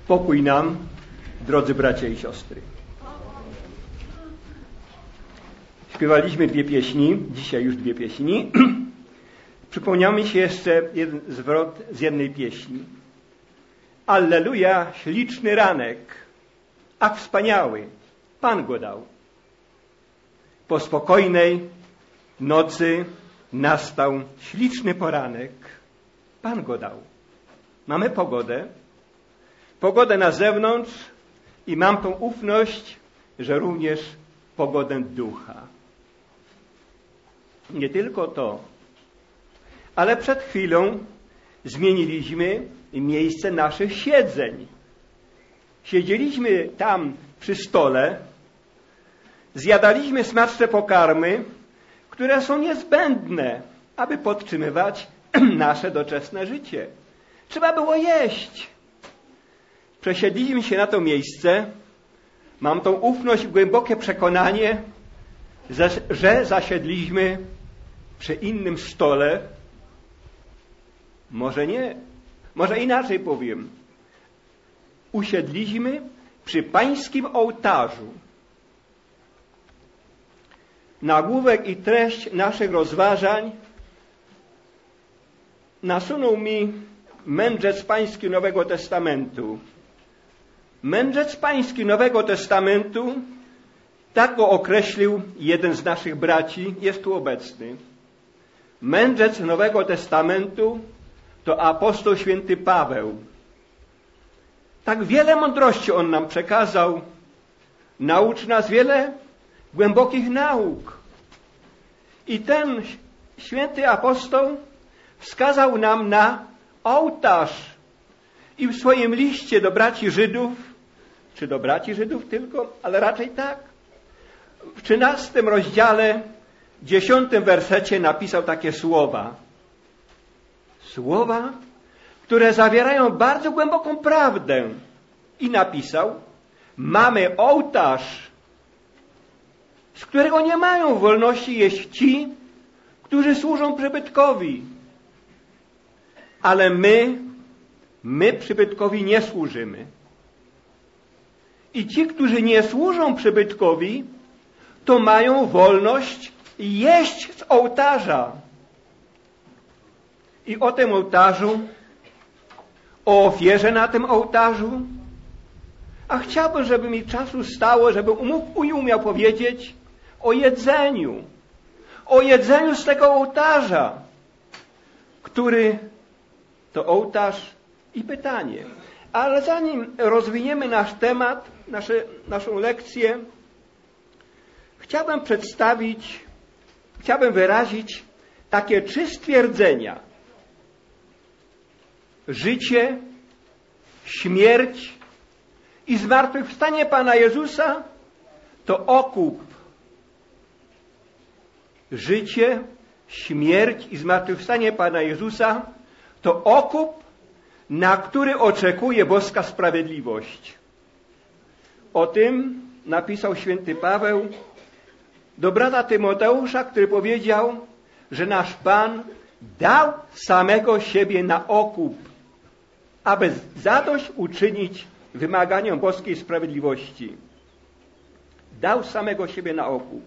Pokój nam, drodzy bracia i siostry. Śpiewaliśmy 2 pieśni, dzisiaj już 2 pieśni. Przypomniał mi się jeszcze jeden zwrot z jednej pieśni. Alleluja, śliczny ranek, ach wspaniały, Pan go dał. Po spokojnej nocy nastał śliczny poranek, Pan go dał. Mamy pogodę na zewnątrz i mam tą ufność, że również pogodę ducha. Nie tylko to, ale przed chwilą zmieniliśmy miejsce naszych siedzeń. Siedzieliśmy tam przy stole, zjadaliśmy smaczne pokarmy, które są niezbędne, aby podtrzymywać nasze doczesne życie. Trzeba było jeść. Przesiedliśmy się na to miejsce. Mam tą ufność i głębokie przekonanie, że zasiedliśmy przy innym stole. Może nie. Może inaczej powiem. Usiedliśmy przy pańskim ołtarzu. Nagłówek i treść naszych rozważań nasunął mi mędrzec pański Nowego Testamentu. Mędrzec pański Nowego Testamentu, tak go określił jeden z naszych braci, jest tu obecny. Mędrzec Nowego Testamentu to apostoł święty Paweł. Tak wiele mądrości on nam przekazał. Nauczy nas wiele głębokich nauk. I ten święty apostoł wskazał nam na ołtarz. I w swoim liście do braci Żydów, czy do braci Żydów tylko, ale raczej tak, w 13 rozdziale, 10 wersecie napisał takie słowa. Słowa, które zawierają bardzo głęboką prawdę. I napisał, mamy ołtarz, z którego nie mają wolności jeść ci, którzy służą przybytkowi. Ale my przybytkowi nie służymy. I ci, którzy nie służą przybytkowi, to mają wolność jeść z ołtarza. I o tym ołtarzu, o ofierze na tym ołtarzu, a chciałbym, żeby mi czasu stało, żeby umiał powiedzieć o jedzeniu z tego ołtarza, który to ołtarz i pytanie. Ale zanim rozwiniemy nasz temat, naszą lekcję, chciałbym wyrazić takie 3 stwierdzenia. Życie, śmierć i zmartwychwstanie Pana Jezusa to okup. Życie, śmierć i zmartwychwstanie Pana Jezusa to okup, na który oczekuje boska sprawiedliwość. O tym napisał święty Paweł do brata Tymoteusza, który powiedział, że nasz Pan dał samego siebie na okup, aby zadość uczynić wymaganiom boskiej sprawiedliwości. Dał samego siebie na okup.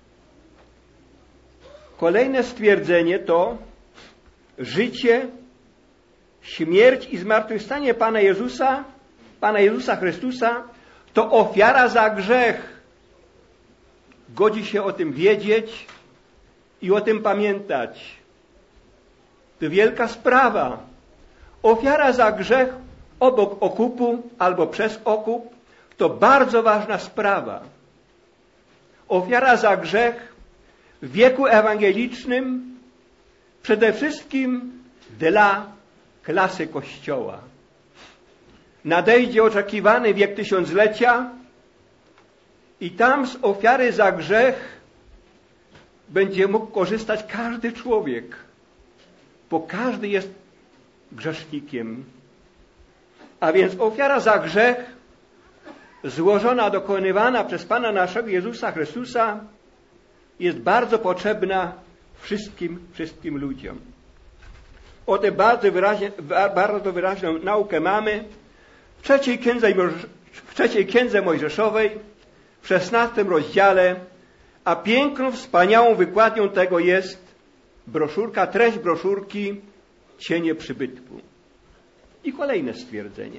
Kolejne stwierdzenie to życie, śmierć i zmartwychwstanie Pana Jezusa Chrystusa to ofiara za grzech. Godzi się o tym wiedzieć i o tym pamiętać. To wielka sprawa. Ofiara za grzech obok okupu albo przez okup to bardzo ważna sprawa. Ofiara za grzech w wieku ewangelicznym przede wszystkim dla klasy Kościoła. Nadejdzie oczekiwany wiek tysiąclecia i tam z ofiary za grzech będzie mógł korzystać każdy człowiek, bo każdy jest grzesznikiem. A więc ofiara za grzech złożona, dokonywana przez Pana naszego Jezusa Chrystusa jest bardzo potrzebna wszystkim ludziom. O tym bardzo wyraźną naukę mamy w trzeciej księdze Mojżeszowej, w 16 rozdziale, a piękną, wspaniałą wykładnią tego jest broszurka, treść broszurki Cienie przybytku. I kolejne stwierdzenie.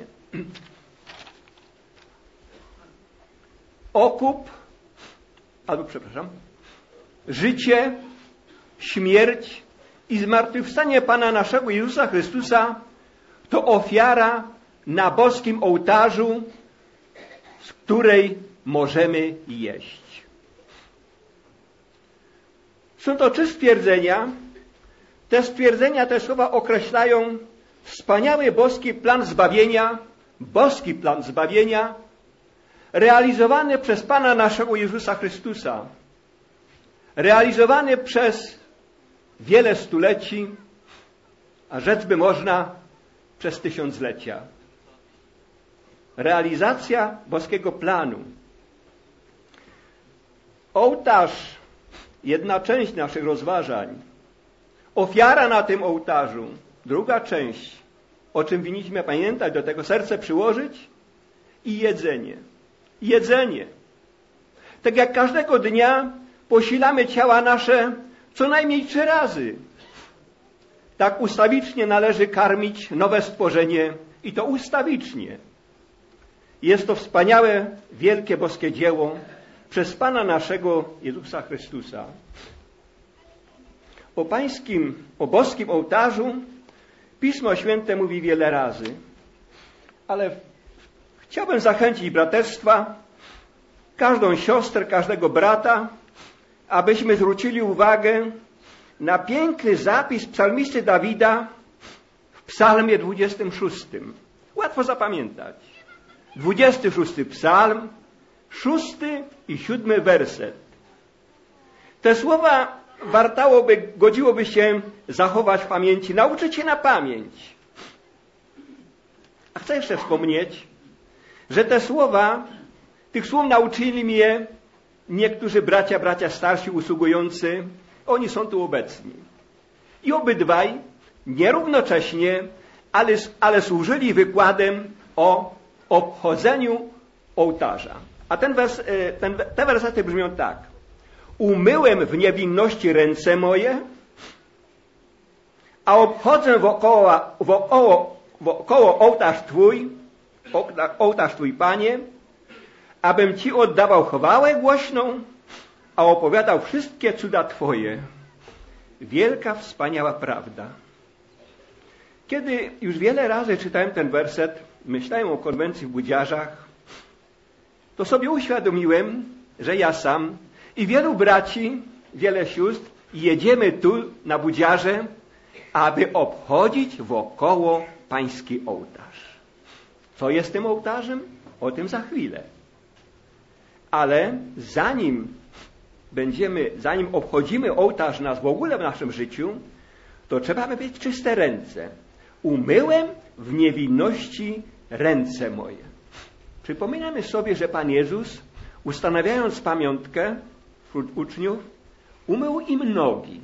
Życie, śmierć i zmartwychwstanie Pana naszego Jezusa Chrystusa to ofiara na boskim ołtarzu, z której możemy jeść. Są to 3 stwierdzenia. Te stwierdzenia, te słowa określają wspaniały boski plan zbawienia, realizowany przez Pana naszego Jezusa Chrystusa, realizowany przez wiele stuleci, a rzec by można przez tysiąclecia. Realizacja boskiego planu. Ołtarz, jedna część naszych rozważań. Ofiara na tym ołtarzu, druga część, o czym winniśmy pamiętać, do tego serce przyłożyć, i jedzenie. Jedzenie. Tak jak każdego dnia posilamy ciała nasze co najmniej 3 razy. Tak ustawicznie należy karmić nowe stworzenie i to ustawicznie. Jest to wspaniałe, wielkie, boskie dzieło przez Pana naszego Jezusa Chrystusa. O boskim ołtarzu Pismo Święte mówi wiele razy, ale chciałbym zachęcić braterstwa, każdą siostrę, każdego brata, abyśmy zwrócili uwagę na piękny zapis psalmisty Dawida w psalmie 26. Łatwo zapamiętać. 26 psalm, 6 i 7 werset. Te słowa godziłoby się zachować w pamięci, nauczyć się na pamięć. A chcę jeszcze wspomnieć, że tych słów nauczyli mnie niektórzy bracia starsi usługujący, oni są tu obecni. I obydwaj nierównocześnie, ale służyli wykładem o obchodzeniu ołtarza. A te wersety brzmią tak. Umyłem w niewinności ręce moje, a obchodzę wokoło ołtarz Twój, Panie, abym Ci oddawał chwałę głośną, a opowiadał wszystkie cuda Twoje. Wielka, wspaniała prawda. Kiedy już wiele razy czytałem ten werset, myślałem o konwencji w Budziarzach, to sobie uświadomiłem, że ja sam i wielu braci, wiele sióstr jedziemy tu na Budziarze, aby obchodzić wokoło Pański ołtarz. Co jest tym ołtarzem? O tym za chwilę. Ale zanim obchodzimy ołtarz nas w ogóle w naszym życiu, to trzeba mieć czyste ręce. Umyłem w niewinności ręce moje. Przypominamy sobie, że Pan Jezus, ustanawiając pamiątkę wśród uczniów, umył im nogi.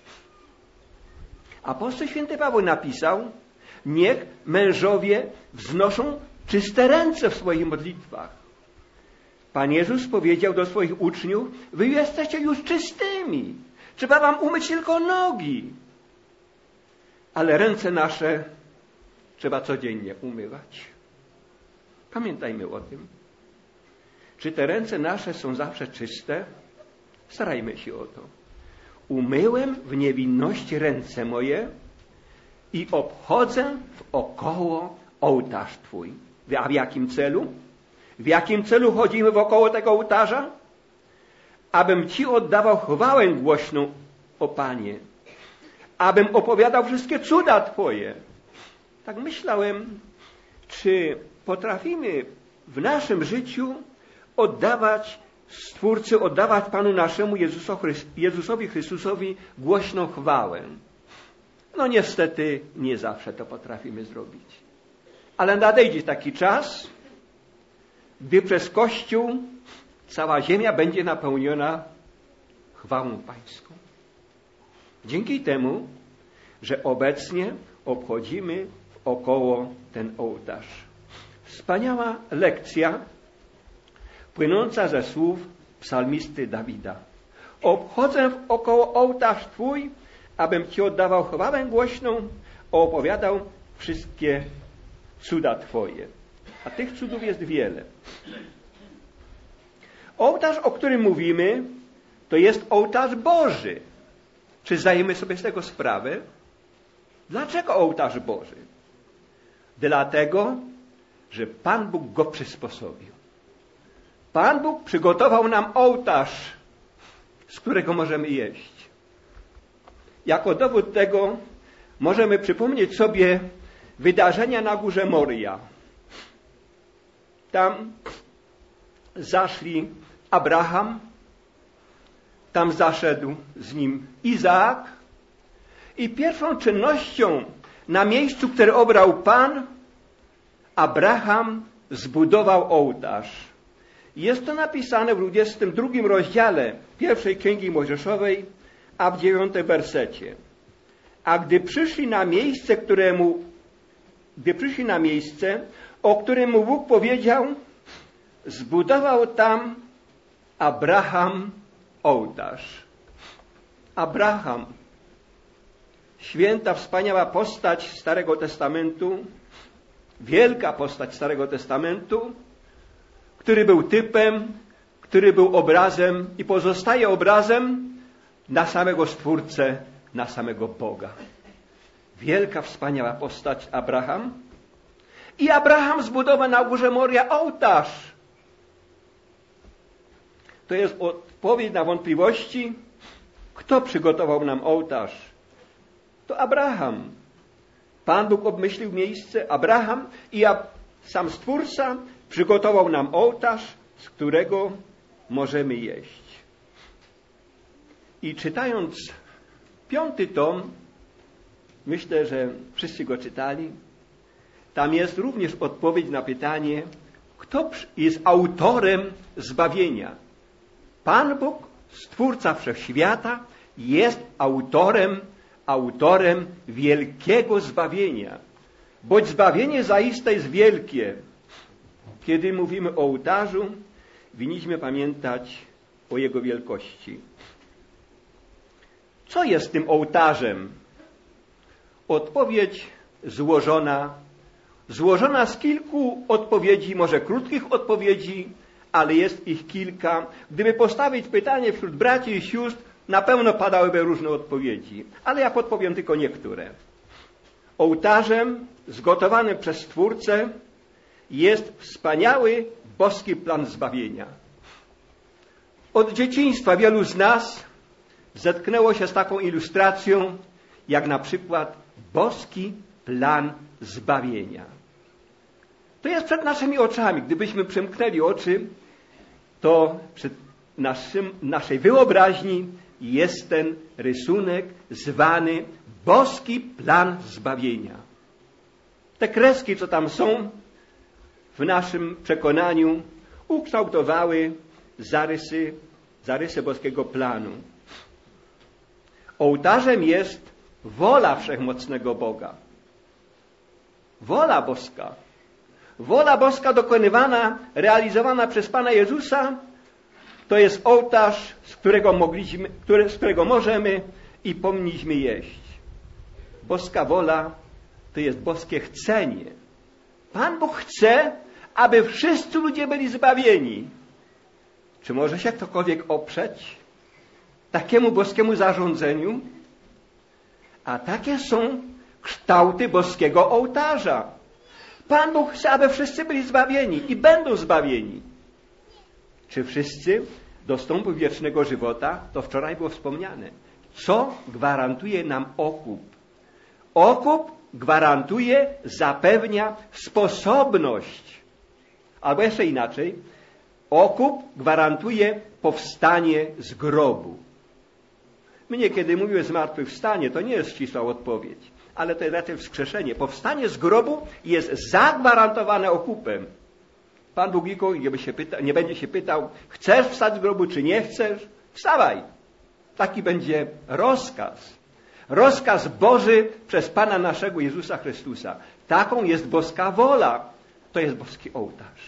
Apostoł Święty Paweł napisał, niech mężowie wznoszą czyste ręce w swoich modlitwach. Pan Jezus powiedział do swoich uczniów, wy jesteście już czystymi. Trzeba wam umyć tylko nogi. Ale ręce nasze trzeba codziennie umywać. Pamiętajmy o tym. Czy te ręce nasze są zawsze czyste? Starajmy się o to. Umyłem w niewinności ręce moje i obchodzę wokoło ołtarz Twój. A w jakim celu? W jakim celu chodzimy wokoło tego ołtarza? Abym Ci oddawał chwałę głośną, o Panie. Abym opowiadał wszystkie cuda Twoje. Tak myślałem, czy potrafimy w naszym życiu oddawać Stwórcy, oddawać Panu naszemu Jezusowi Chrystusowi głośną chwałę. No niestety nie zawsze to potrafimy zrobić. Ale nadejdzie taki czas, gdy przez Kościół cała ziemia będzie napełniona chwałą Pańską. Dzięki temu, że obecnie obchodzimy wokoło ten ołtarz. Wspaniała lekcja płynąca ze słów psalmisty Dawida. Obchodzę wokoło ołtarz Twój, abym Ci oddawał chwałę głośną, opowiadał wszystkie cuda Twoje. A tych cudów jest wiele. Ołtarz, o którym mówimy, to jest ołtarz Boży. Czy zdajemy sobie z tego sprawę? Dlaczego ołtarz Boży? Dlatego, że Pan Bóg go przysposobił. Pan Bóg przygotował nam ołtarz, z którego możemy jeść. Jako dowód tego możemy przypomnieć sobie wydarzenia na górze Moria. Tam zaszli Abraham, tam zaszedł z nim Izaak i pierwszą czynnością na miejscu, które obrał Pan, Abraham zbudował ołtarz. Jest to napisane w 22 rozdziale pierwszej Księgi Mojżeszowej, a w 9 wersecie. A gdy przyszli na miejsce, o którym mu Bóg powiedział, zbudował tam Abraham ołtarz. Abraham, święta, wspaniała postać Starego Testamentu, wielka postać Starego Testamentu, który był typem, który był obrazem i pozostaje obrazem na samego Stwórcę, na samego Boga. Wielka, wspaniała postać Abraham. I Abraham zbudował na górze Moria ołtarz. To jest odpowiedź na wątpliwości. Kto przygotował nam ołtarz? To Abraham. Pan Bóg obmyślił miejsce, Abraham i sam Stwórca przygotował nam ołtarz, z którego możemy jeść. I czytając 5 tom, myślę, że wszyscy go czytali, tam jest również odpowiedź na pytanie, kto jest autorem zbawienia. Pan Bóg, Stwórca Wszechświata, jest autorem wielkiego zbawienia. Boć zbawienie zaiste jest wielkie. Kiedy mówimy o ołtarzu, winniśmy pamiętać o jego wielkości. Co jest tym ołtarzem? Odpowiedź złożona z kilku odpowiedzi, może krótkich odpowiedzi, ale jest ich kilka. Gdyby postawić pytanie wśród braci i sióstr, na pewno padałyby różne odpowiedzi, ale ja podpowiem tylko niektóre. Ołtarzem zgotowanym przez Stwórcę jest wspaniały boski plan zbawienia. Od dzieciństwa wielu z nas zetknęło się z taką ilustracją, jak na przykład boski plan zbawienia. To jest przed naszymi oczami. Gdybyśmy przymknęli oczy, to przed naszej wyobraźni jest ten rysunek zwany boski plan zbawienia. Te kreski, co tam są, w naszym przekonaniu ukształtowały zarysy boskiego planu. Ołtarzem jest wola wszechmocnego Boga. Wola boska. Wola boska dokonywana, realizowana przez Pana Jezusa, to jest ołtarz, z którego możemy i powinniśmy jeść. Boska wola to jest boskie chcenie. Pan Bóg chce, aby wszyscy ludzie byli zbawieni. Czy może się ktokolwiek oprzeć takiemu boskiemu zarządzeniu? A takie są kształty boskiego ołtarza. Pan Bóg chce, aby wszyscy byli zbawieni i będą zbawieni. Czy wszyscy dostąpią wiecznego żywota? To wczoraj było wspomniane. Co gwarantuje nam okup? Okup gwarantuje, zapewnia sposobność. Albo jeszcze inaczej, okup gwarantuje powstanie z grobu. My niekiedy mówimy zmartwychwstanie, to nie jest ścisła odpowiedź, ale to jest raczej wskrzeszenie. Powstanie z grobu jest zagwarantowane okupem. Pan Bóg nikogo nie będzie się pytał, chcesz wstać z grobu, czy nie chcesz? Wstawaj. Taki będzie rozkaz. Rozkaz Boży przez Pana naszego Jezusa Chrystusa. Taką jest boska wola. to jest boski ołtarz.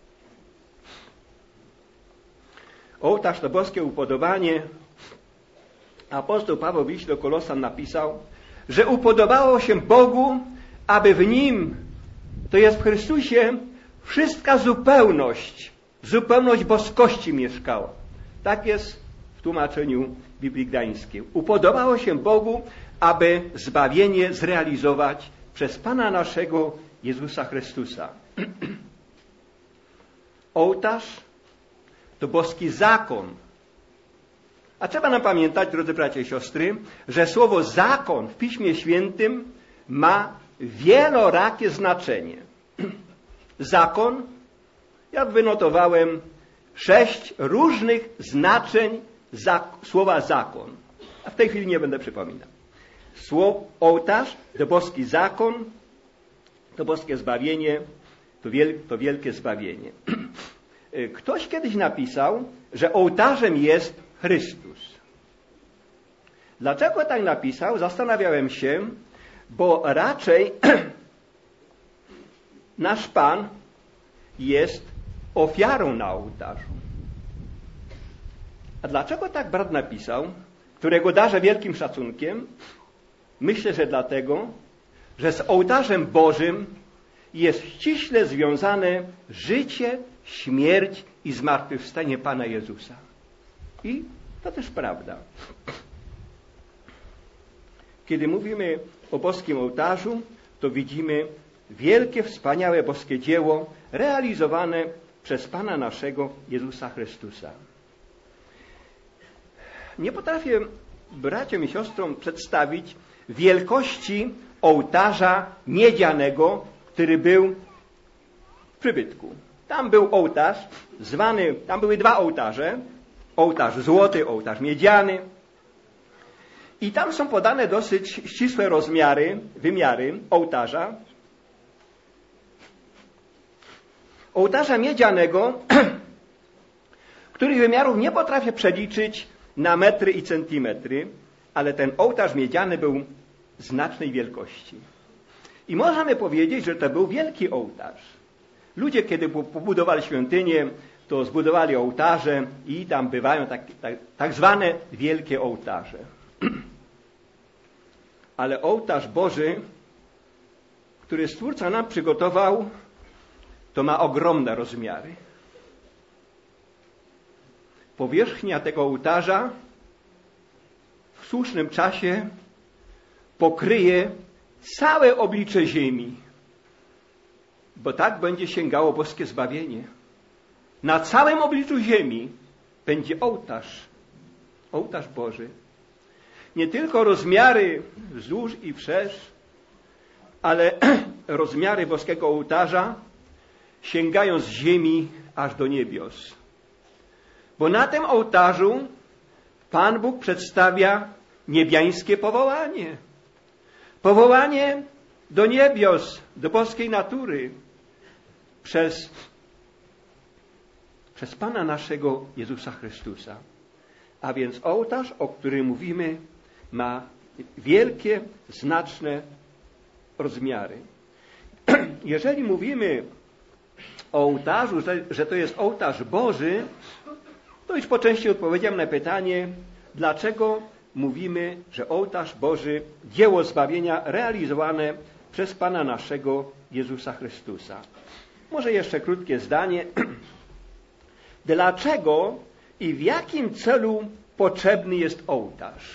Ołtarz to boskie upodobanie. Apostoł Paweł w liście do Kolosan napisał, że upodobało się Bogu, aby w Nim, to jest w Chrystusie, wszystka zupełność boskości mieszkała. Tak jest w tłumaczeniu Biblii Gdańskiej. Upodobało się Bogu, aby zbawienie zrealizować przez Pana naszego Jezusa Chrystusa. Ołtarz to boski zakon. A trzeba nam pamiętać, drodzy bracia i siostry, że słowo zakon w Piśmie Świętym ma wielorakie znaczenie. Zakon, ja wynotowałem 6 różnych znaczeń słowa zakon. A w tej chwili nie będę przypominał. Słowo ołtarz to boski zakon, to boskie zbawienie, to wielkie zbawienie. Ktoś kiedyś napisał, że ołtarzem jest Chrystus. Dlaczego tak napisał? Zastanawiałem się, bo raczej nasz Pan jest ofiarą na ołtarzu. A dlaczego tak brat napisał, którego darzę wielkim szacunkiem? Myślę, że dlatego, że z ołtarzem Bożym jest ściśle związane życie, śmierć i zmartwychwstanie Pana Jezusa. I to też prawda. Kiedy mówimy o boskim ołtarzu, to widzimy wielkie, wspaniałe boskie dzieło realizowane przez Pana naszego Jezusa Chrystusa. Nie potrafię braciom i siostrom przedstawić wielkości ołtarza miedzianego, który był w przybytku. Tam był ołtarz zwany, tam były 2 ołtarze. Ołtarz złoty, ołtarz miedziany. I tam są podane dosyć ścisłe wymiary ołtarza. Ołtarza miedzianego, których wymiarów nie potrafię przeliczyć na metry i centymetry, ale ten ołtarz miedziany był znacznej wielkości. I możemy powiedzieć, że to był wielki ołtarz. Ludzie, kiedy pobudowali świątynię, to zbudowali ołtarze i tam bywają tak zwane wielkie ołtarze. Ale ołtarz Boży, który Stwórca nam przygotował, to ma ogromne rozmiary. Powierzchnia tego ołtarza w słusznym czasie pokryje całe oblicze ziemi, bo tak będzie sięgało boskie zbawienie. Na całym obliczu ziemi będzie ołtarz Boży. Nie tylko rozmiary wzdłuż i wszerz, ale rozmiary boskiego ołtarza sięgają z ziemi aż do niebios. Bo na tym ołtarzu Pan Bóg przedstawia niebiańskie powołanie. Powołanie do niebios, do boskiej natury przez Pana naszego Jezusa Chrystusa. A więc ołtarz, o którym mówimy, ma wielkie, znaczne rozmiary. Jeżeli mówimy o ołtarzu, że to jest ołtarz Boży, to już po części odpowiedziałem na pytanie, dlaczego mówimy, że ołtarz Boży, dzieło zbawienia realizowane przez Pana naszego Jezusa Chrystusa. Może jeszcze krótkie zdanie. Dlaczego i w jakim celu potrzebny jest ołtarz?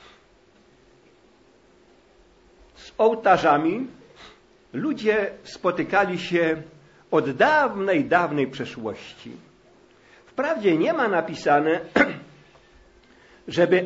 Z ołtarzami ludzie spotykali się od dawnej przeszłości. Wprawdzie nie ma napisane, żeby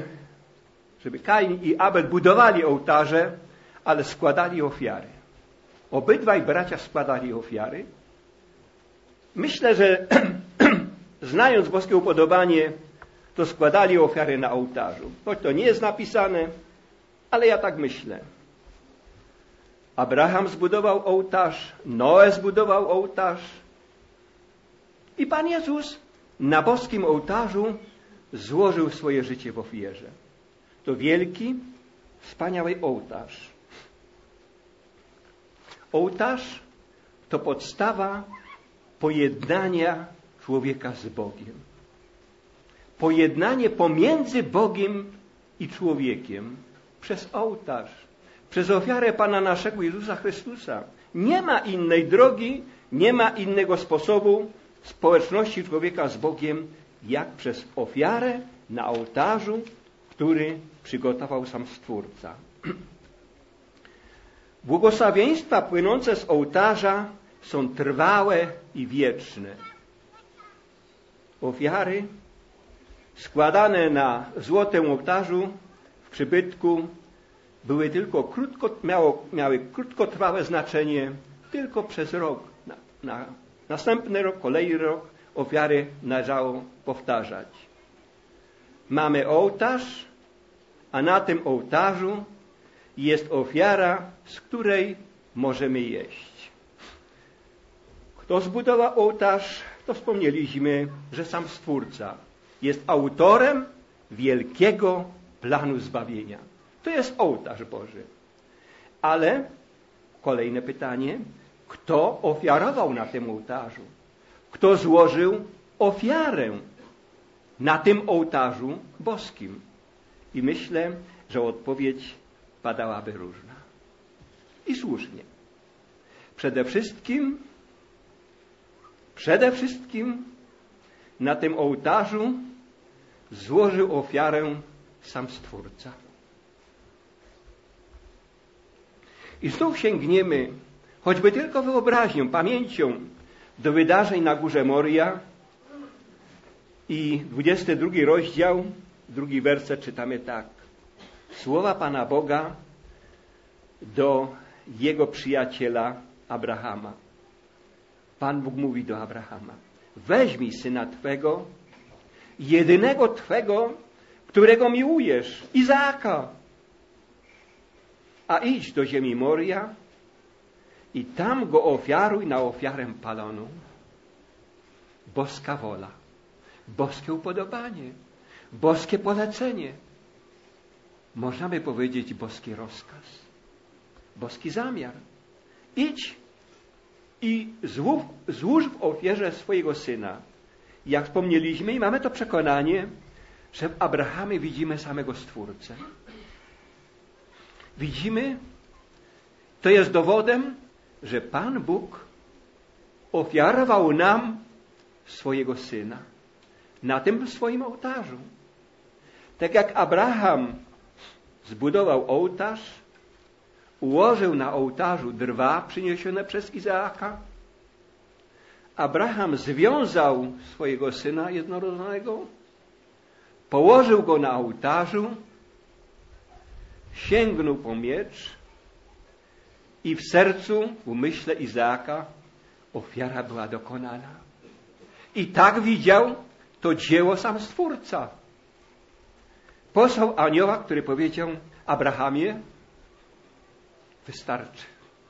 Kain i Abel budowali ołtarze, ale składali ofiary. Obydwaj bracia składali ofiary. Myślę, że znając boskie upodobanie, to składali ofiary na ołtarzu. Choć to nie jest napisane, ale ja tak myślę. Abraham zbudował ołtarz, Noe zbudował ołtarz i Pan Jezus na boskim ołtarzu złożył swoje życie w ofierze. To wielki, wspaniały ołtarz. Ołtarz to podstawa pojednania człowieka z Bogiem. Pojednanie pomiędzy Bogiem i człowiekiem przez ołtarz, przez ofiarę Pana naszego Jezusa Chrystusa. Nie ma innej drogi, nie ma innego sposobu społeczności człowieka z Bogiem, jak przez ofiarę na ołtarzu, który przygotował sam Stwórca. Błogosławieństwa płynące z ołtarza są trwałe i wieczne. Ofiary składane na złotym ołtarzu w przybytku były tylko miały krótkotrwałe znaczenie, tylko przez rok. Na następny rok, kolejny rok ofiary należało powtarzać. Mamy ołtarz, a na tym ołtarzu jest ofiara, z której możemy jeść. Kto zbudował ołtarz, to wspomnieliśmy, że sam Stwórca jest autorem wielkiego planu zbawienia. To jest ołtarz Boży. Ale kolejne pytanie, kto ofiarował na tym ołtarzu? Kto złożył ofiarę na tym ołtarzu boskim? I myślę, że odpowiedź padałaby różna. I słusznie. Przede wszystkim na tym ołtarzu złożył ofiarę sam Stwórca. I znów sięgniemy, choćby tylko wyobraźnią, pamięcią do wydarzeń na Górze Moria i 22 rozdział, 2 werset czytamy tak. Słowa Pana Boga do jego przyjaciela Abrahama. Pan Bóg mówi do Abrahama: weźmij syna Twego, jedynego Twego, którego miłujesz, Izaaka, a idź do ziemi Moria i tam go ofiaruj na ofiarę paloną. Boska wola, boskie upodobanie, boskie polecenie. Można by powiedzieć boski rozkaz, boski zamiar. Idź i złóż w ofierze swojego syna. Jak wspomnieliśmy i mamy to przekonanie, że w Abrahamie widzimy samego Stwórcę. Widzimy, to jest dowodem, że Pan Bóg ofiarował nam swojego syna na tym swoim ołtarzu. Tak jak Abraham zbudował ołtarz, ułożył na ołtarzu drwa przyniesione przez Izaaka, Abraham związał swojego syna jednorodzonego, położył go na ołtarzu, sięgnął po miecz i w sercu, w umyśle Izaaka ofiara była dokonana. I tak widział to dzieło sam Stwórca. Posłał anioła, który powiedział: Abrahamie, wystarczy.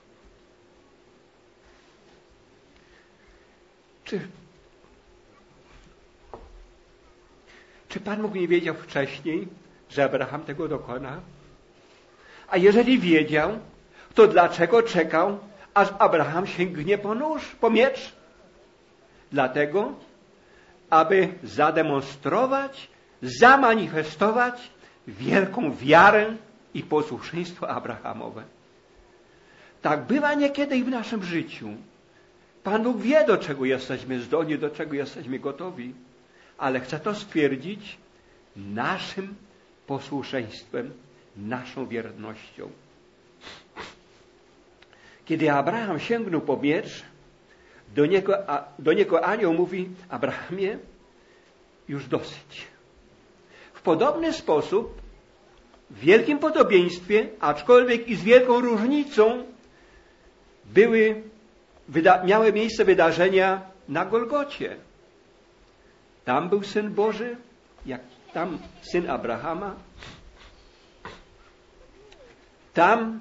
Czy Pan Bóg nie wiedział wcześniej, że Abraham tego dokona? A jeżeli wiedział, to dlaczego czekał, aż Abraham sięgnie po nóż, po miecz? Dlatego, aby zademonstrować, zamanifestować wielką wiarę i posłuszeństwo Abrahamowe. Tak bywa niekiedy i w naszym życiu. Pan Bóg wie, do czego jesteśmy zdolni, do czego jesteśmy gotowi, ale chce to stwierdzić naszym posłuszeństwem, naszą wiernością. Kiedy Abraham sięgnął po miecz, do niego anioł mówi: Abrahamie, już dosyć. W podobny sposób, w wielkim podobieństwie, aczkolwiek i z wielką różnicą, miały miejsce wydarzenia na Golgocie. Tam był Syn Boży, jak tam Syn Abrahama. Tam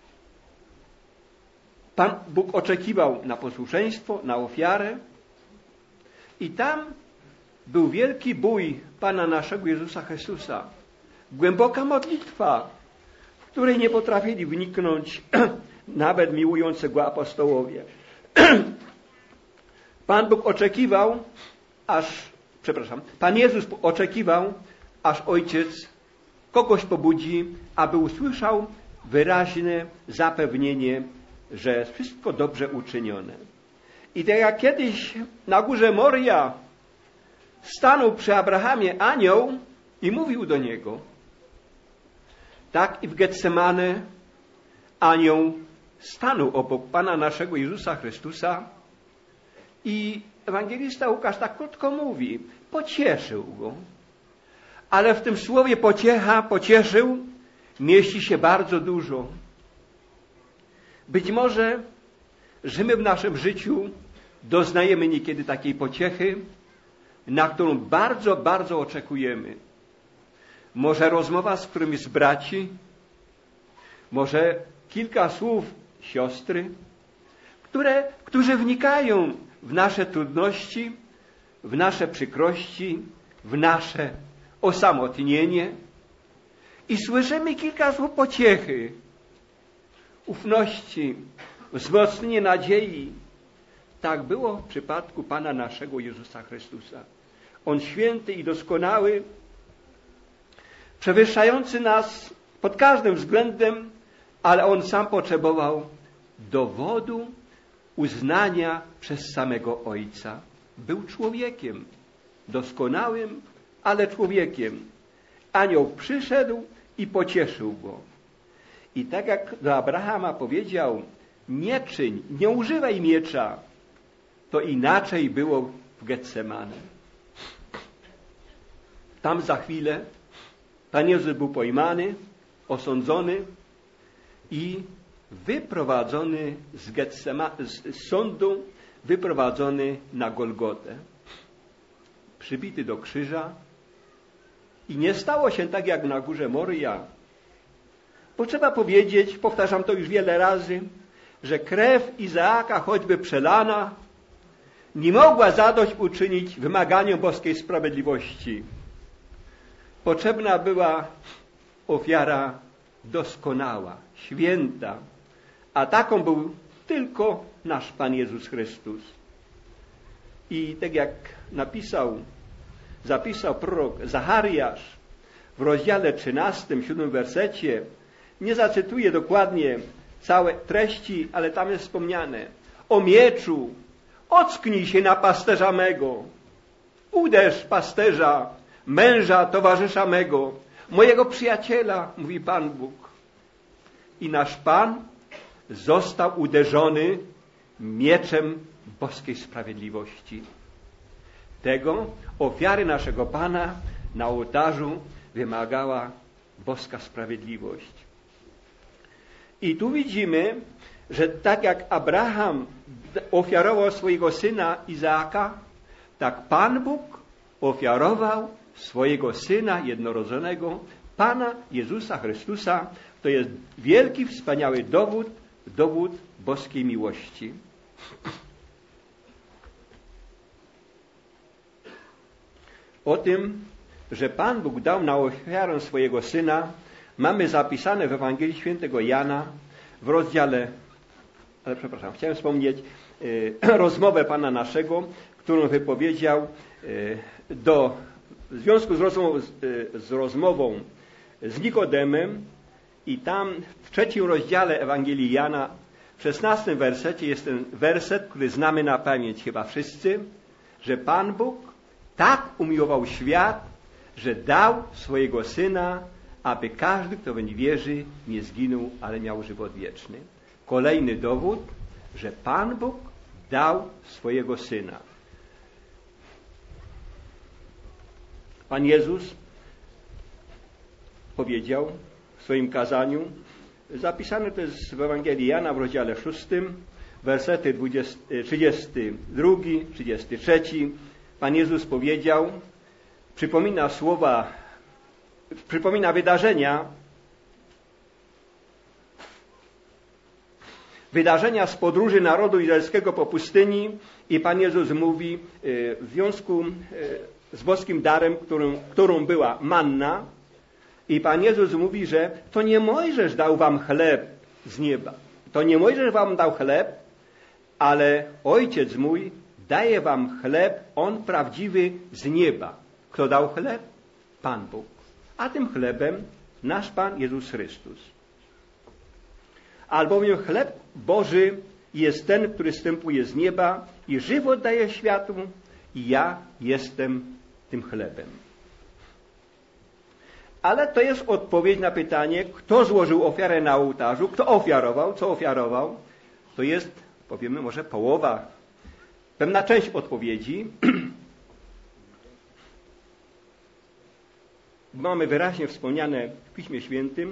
Pan Bóg oczekiwał na posłuszeństwo, na ofiarę. I tam był wielki bój Pana naszego Jezusa Chrystusa. Głęboka modlitwa, w której nie potrafili wniknąć nawet miłujący Go apostołowie. Pan Jezus oczekiwał, aż Ojciec kogoś pobudzi, aby usłyszał wyraźne zapewnienie, że wszystko dobrze uczynione. I tak jak kiedyś na górze Moria stanął przy Abrahamie anioł i mówił do niego, tak i w Getsemane anioł stanął obok Pana naszego Jezusa Chrystusa i ewangelista Łukasz tak krótko mówi, pocieszył go. Ale w tym słowie pociecha, pocieszył, mieści się bardzo dużo. Być może, że my w naszym życiu doznajemy niekiedy takiej pociechy, na którą bardzo, bardzo oczekujemy. Może rozmowa z którymś z braci, może kilka słów siostry, którzy wnikają w nasze trudności, w nasze przykrości, w nasze osamotnienie i słyszymy kilka słów pociechy, ufności, wzmocnienie nadziei. Tak było w przypadku Pana naszego Jezusa Chrystusa. On święty i doskonały, przewyższający nas pod każdym względem, ale On sam potrzebował dowodu, uznania przez samego Ojca. Był człowiekiem, doskonałym, ale człowiekiem. Anioł przyszedł i pocieszył go. I tak jak do Abrahama powiedział, nie czyń, nie używaj miecza, to inaczej było w Getsemane. Tam za chwilę Pan Jezus był pojmany, osądzony i wyprowadzony z sądu, wyprowadzony na Golgotę. Przybity do krzyża i nie stało się tak jak na górze Moria. Bo trzeba powiedzieć, powtarzam to już wiele razy, że krew Izaaka, choćby przelana, nie mogła zadośćuczynić wymaganiom boskiej sprawiedliwości. Potrzebna była ofiara doskonała, święta, a taką był tylko nasz Pan Jezus Chrystus. I tak jak zapisał prorok Zachariasz w rozdziale 13, 7 wersecie, nie zacytuję dokładnie całe treści, ale tam jest wspomniane: o mieczu, ocknij się na pasterza mego, uderz pasterza, męża, towarzysza mego, mojego przyjaciela, mówi Pan Bóg. I nasz Pan został uderzony mieczem boskiej sprawiedliwości. Tego ofiary naszego Pana na ołtarzu wymagała boska sprawiedliwość. I tu widzimy, że tak jak Abraham ofiarował swojego syna Izaaka, tak Pan Bóg ofiarował swojego Syna jednorodzonego, Pana Jezusa Chrystusa. To jest wielki, wspaniały dowód boskiej miłości. O tym, że Pan Bóg dał na ofiarę swojego Syna, mamy zapisane w Ewangelii Świętego Jana w rozdziale, chciałem wspomnieć rozmowę Pana naszego, którą wypowiedział w związku z rozmową z Nikodemem, i tam w 3 rozdziale Ewangelii Jana, w 16 wersecie jest ten werset, który znamy na pamięć chyba wszyscy, że Pan Bóg tak umiłował świat, że dał swojego Syna, aby każdy, kto w nie wierzy, nie zginął, ale miał żywot wieczny. Kolejny dowód, że Pan Bóg dał swojego Syna. Pan Jezus powiedział w swoim kazaniu, zapisane to jest w Ewangelii Jana w rozdziale 6, wersety 32, 33. Pan Jezus powiedział, przypomina wydarzenia z podróży narodu izraelskiego po pustyni, i Pan Jezus mówi w związku z boskim darem, którą była manna, i Pan Jezus mówi, że to nie Mojżesz dał wam chleb z nieba. To nie Mojżesz wam dał chleb, ale Ojciec mój daje wam chleb, On prawdziwy z nieba. Kto dał chleb? Pan Bóg. A tym chlebem nasz Pan Jezus Chrystus. Albowiem chleb Boży jest ten, który zstępuje z nieba i żywot daje światu, i ja jestem tym chlebem. Ale to jest odpowiedź na pytanie, kto złożył ofiarę na ołtarzu, kto ofiarował, co ofiarował. To jest, powiemy, może połowa, pewna część odpowiedzi. Mamy wyraźnie wspomniane w Piśmie Świętym,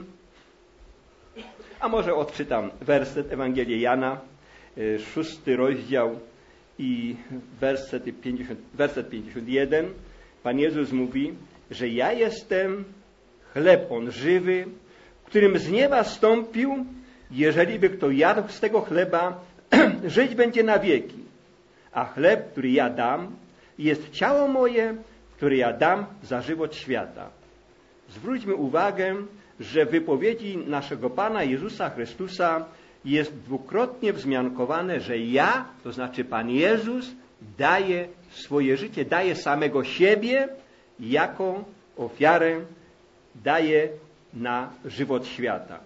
a może odczytam werset Ewangelii Jana, 6 rozdział i werset 51. Pan Jezus mówi, że ja jestem chleb on żywy, którym z nieba stąpił, jeżeli by kto jadł z tego chleba, żyć będzie na wieki. A chleb, który ja dam, jest ciało moje, które ja dam za żywot świata. Zwróćmy uwagę, że w wypowiedzi naszego Pana Jezusa Chrystusa jest dwukrotnie wzmiankowane, że ja, to znaczy Pan Jezus, daje swoje życie, daje samego siebie jako ofiarę, daje na żywot świata.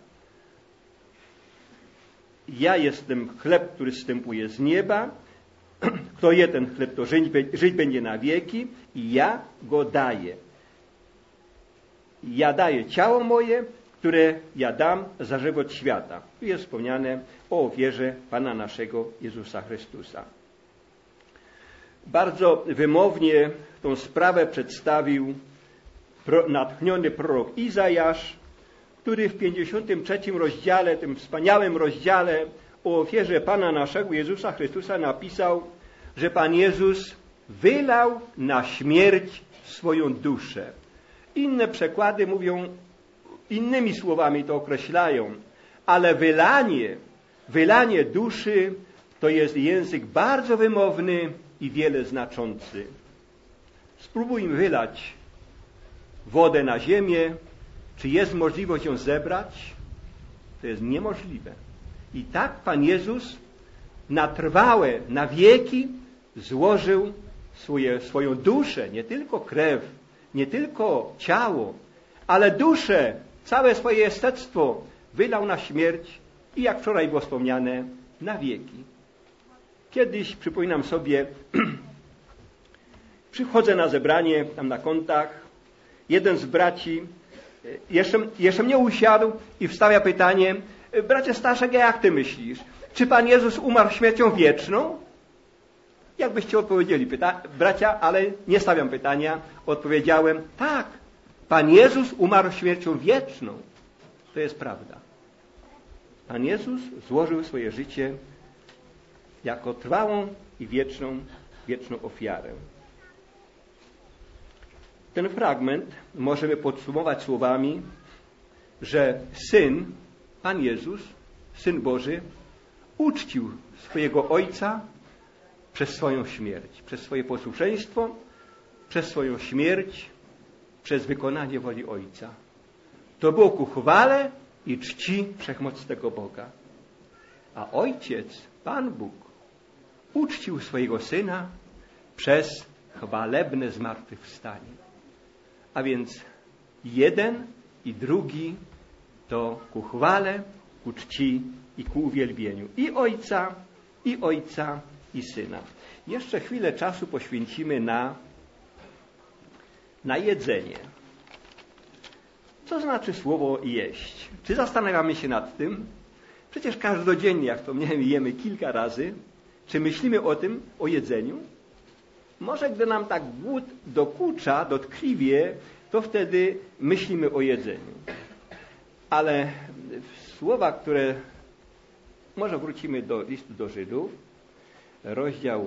Ja jestem chleb, który zstępuje z nieba. Kto je ten chleb, to żyć będzie na wieki i ja go daję. Ja daję ciało moje, które ja dam za żywot świata. Tu jest wspomniane o ofierze Pana naszego Jezusa Chrystusa. Bardzo wymownie tą sprawę przedstawił natchniony prorok Izajasz, który w 53 rozdziale, tym wspaniałym rozdziale o ofierze Pana naszego Jezusa Chrystusa napisał, że Pan Jezus wylał na śmierć swoją duszę. Inne przekłady mówią, innymi słowami to określają, ale wylanie duszy to jest język bardzo wymowny i wiele znaczący. Spróbujmy wylać wodę na ziemię. Czy jest możliwość ją zebrać? To jest niemożliwe. I tak Pan Jezus na trwałe, na wieki złożył swoją duszę, nie tylko krew, nie tylko ciało, ale duszę, całe swoje jestestwo wylał na śmierć i jak wczoraj było wspomniane, na wieki. Kiedyś, przypominam sobie, przychodzę na zebranie, tam na kątach, jeden z braci jeszcze mnie usiadł i wstawia pytanie, bracie Staszek, jak ty myślisz, czy Pan Jezus umarł śmiercią wieczną? Jakbyście odpowiedzieli, bracia, ale nie stawiam pytania, odpowiedziałem, tak, Pan Jezus umarł śmiercią wieczną. To jest prawda. Pan Jezus złożył swoje życie jako trwałą i wieczną ofiarę. Ten fragment możemy podsumować słowami, że Syn, Pan Jezus, Syn Boży, uczcił swojego Ojca przez swoją śmierć, przez swoje posłuszeństwo, przez swoją śmierć, przez wykonanie woli Ojca. To było ku chwale i czci wszechmocnego Boga. A Ojciec, Pan Bóg, uczcił swojego Syna przez chwalebne zmartwychwstanie. A więc jeden i drugi to ku chwale, ku czci i ku uwielbieniu. I Ojca, i Syna. Jeszcze chwilę czasu poświęcimy na jedzenie. Co znaczy słowo jeść? Czy zastanawiamy się nad tym? Przecież każdodziennie, jak wspomniałem, jemy kilka razy. Czy myślimy o tym, o jedzeniu? Może gdy nam tak głód dokucza, dotkliwie, to wtedy myślimy o jedzeniu. Ale słowa, które... Może wrócimy do listu do Żydów, rozdział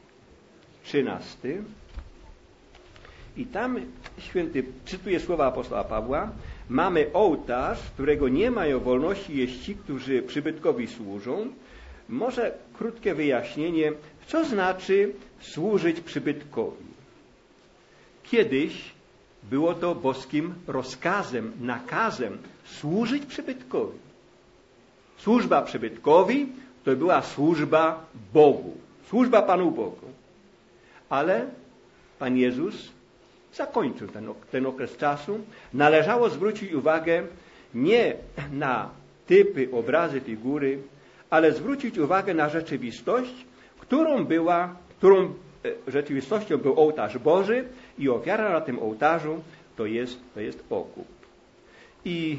13. I tam święty cytuje słowa apostoła Pawła. Mamy ołtarz, którego nie mają wolności jeść ci, którzy przybytkowi służą. Może krótkie wyjaśnienie, co znaczy służyć przybytkowi. Kiedyś było to boskim rozkazem, nakazem służyć przybytkowi. Służba przybytkowi to była służba Bogu. Służba Panu Bogu. Ale Pan Jezus zakończył ten okres czasu. Należało zwrócić uwagę nie na typy, obrazy, figury, ale zwrócić uwagę na rzeczywistość, którą rzeczywistością był ołtarz Boży i ofiara na tym ołtarzu to jest okup. I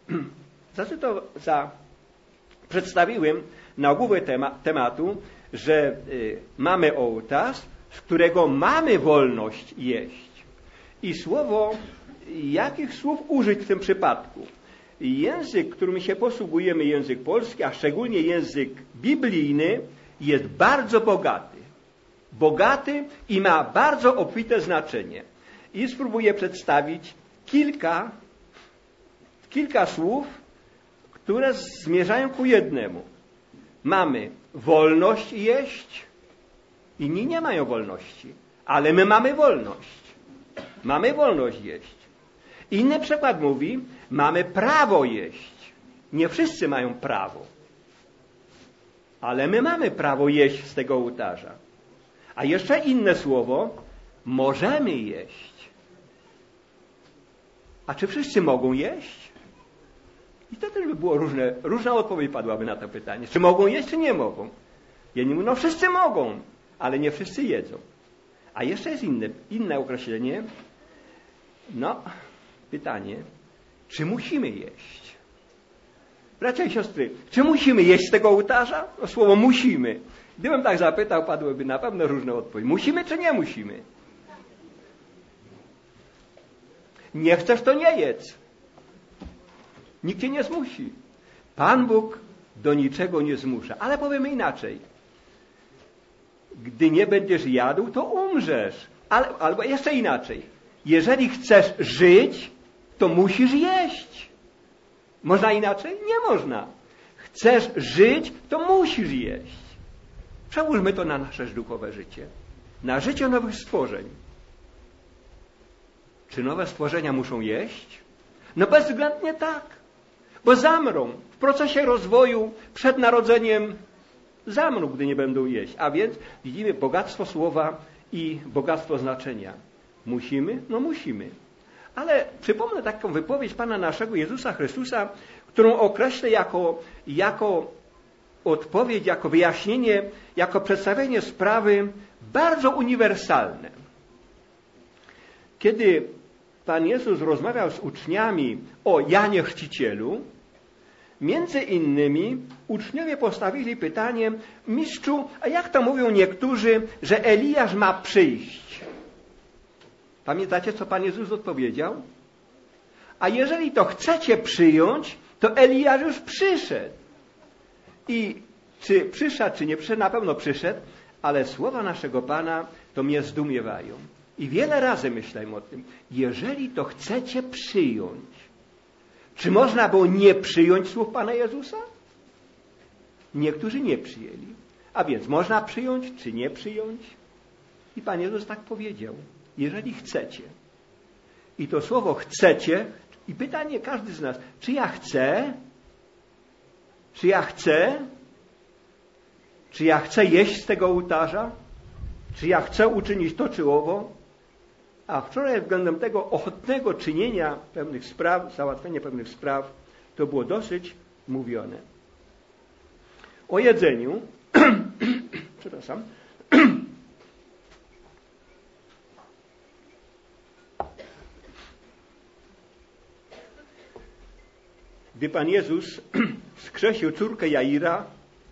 przedstawiłem nagłówkę tematu, że mamy ołtarz, z którego mamy wolność jeść. I jakich słów użyć w tym przypadku? Język, którym się posługujemy, język polski, a szczególnie język biblijny, jest bardzo bogaty. Bogaty i ma bardzo obfite znaczenie. I spróbuję przedstawić kilka słów, które zmierzają ku jednemu. Mamy wolność jeść, inni nie mają wolności, ale my mamy wolność. Mamy wolność jeść. Inny przykład mówi, mamy prawo jeść. Nie wszyscy mają prawo, ale my mamy prawo jeść z tego ołtarza. A jeszcze inne słowo, możemy jeść. A czy wszyscy mogą jeść? I to też by było różna odpowiedź padłaby na to pytanie. Czy mogą jeść, czy nie mogą? Jedni mówią, no wszyscy mogą, ale nie wszyscy jedzą. A jeszcze jest inne określenie. Pytanie, czy musimy jeść? Bracia i siostry, czy musimy jeść z tego ołtarza? Słowo musimy. Gdybym tak zapytał, padłyby na pewno różne odpowiedzi. Musimy, czy nie musimy? Nie chcesz, to nie jedz. Nikt cię nie zmusi. Pan Bóg do niczego nie zmusza. Ale powiemy inaczej. Gdy nie będziesz jadł, to umrzesz. Albo jeszcze inaczej. Jeżeli chcesz żyć, to musisz jeść. Można inaczej? Nie można. Chcesz żyć, to musisz jeść. Przełóżmy to na nasze duchowe życie. Na życie nowych stworzeń. Czy nowe stworzenia muszą jeść? No bezwzględnie tak. Bo zamrą. W procesie rozwoju przed narodzeniem zamrą, gdy nie będą jeść. A więc widzimy bogactwo słowa i bogactwo znaczenia. Musimy? No musimy. Ale przypomnę taką wypowiedź Pana naszego Jezusa Chrystusa, którą określę jako odpowiedź, jako wyjaśnienie, jako przedstawienie sprawy bardzo uniwersalne. Kiedy Pan Jezus rozmawiał z uczniami o Janie Chrzcicielu, między innymi uczniowie postawili pytanie, mistrzu, a jak to mówią niektórzy, że Eliasz ma przyjść? Pamiętacie, co Pan Jezus odpowiedział? A jeżeli to chcecie przyjąć, to Eliasz już przyszedł. I czy przyszedł, czy nie przyszedł, na pewno przyszedł, ale słowa naszego Pana to mnie zdumiewają. I wiele razy myślałem o tym. Jeżeli to chcecie przyjąć, czy można było nie przyjąć słów Pana Jezusa? Niektórzy nie przyjęli. A więc można przyjąć, czy nie przyjąć? I Pan Jezus tak powiedział. Jeżeli chcecie. I to słowo chcecie, i pytanie każdy z nas, czy ja chcę? Czy ja chcę? Czy ja chcę jeść z tego ołtarza? Czy ja chcę uczynić to czy owo? A wczoraj względem tego ochotnego czynienia pewnych spraw, załatwienia pewnych spraw, to było dosyć mówione. O jedzeniu, przepraszam, gdy Pan Jezus wskrzesił córkę Jaira,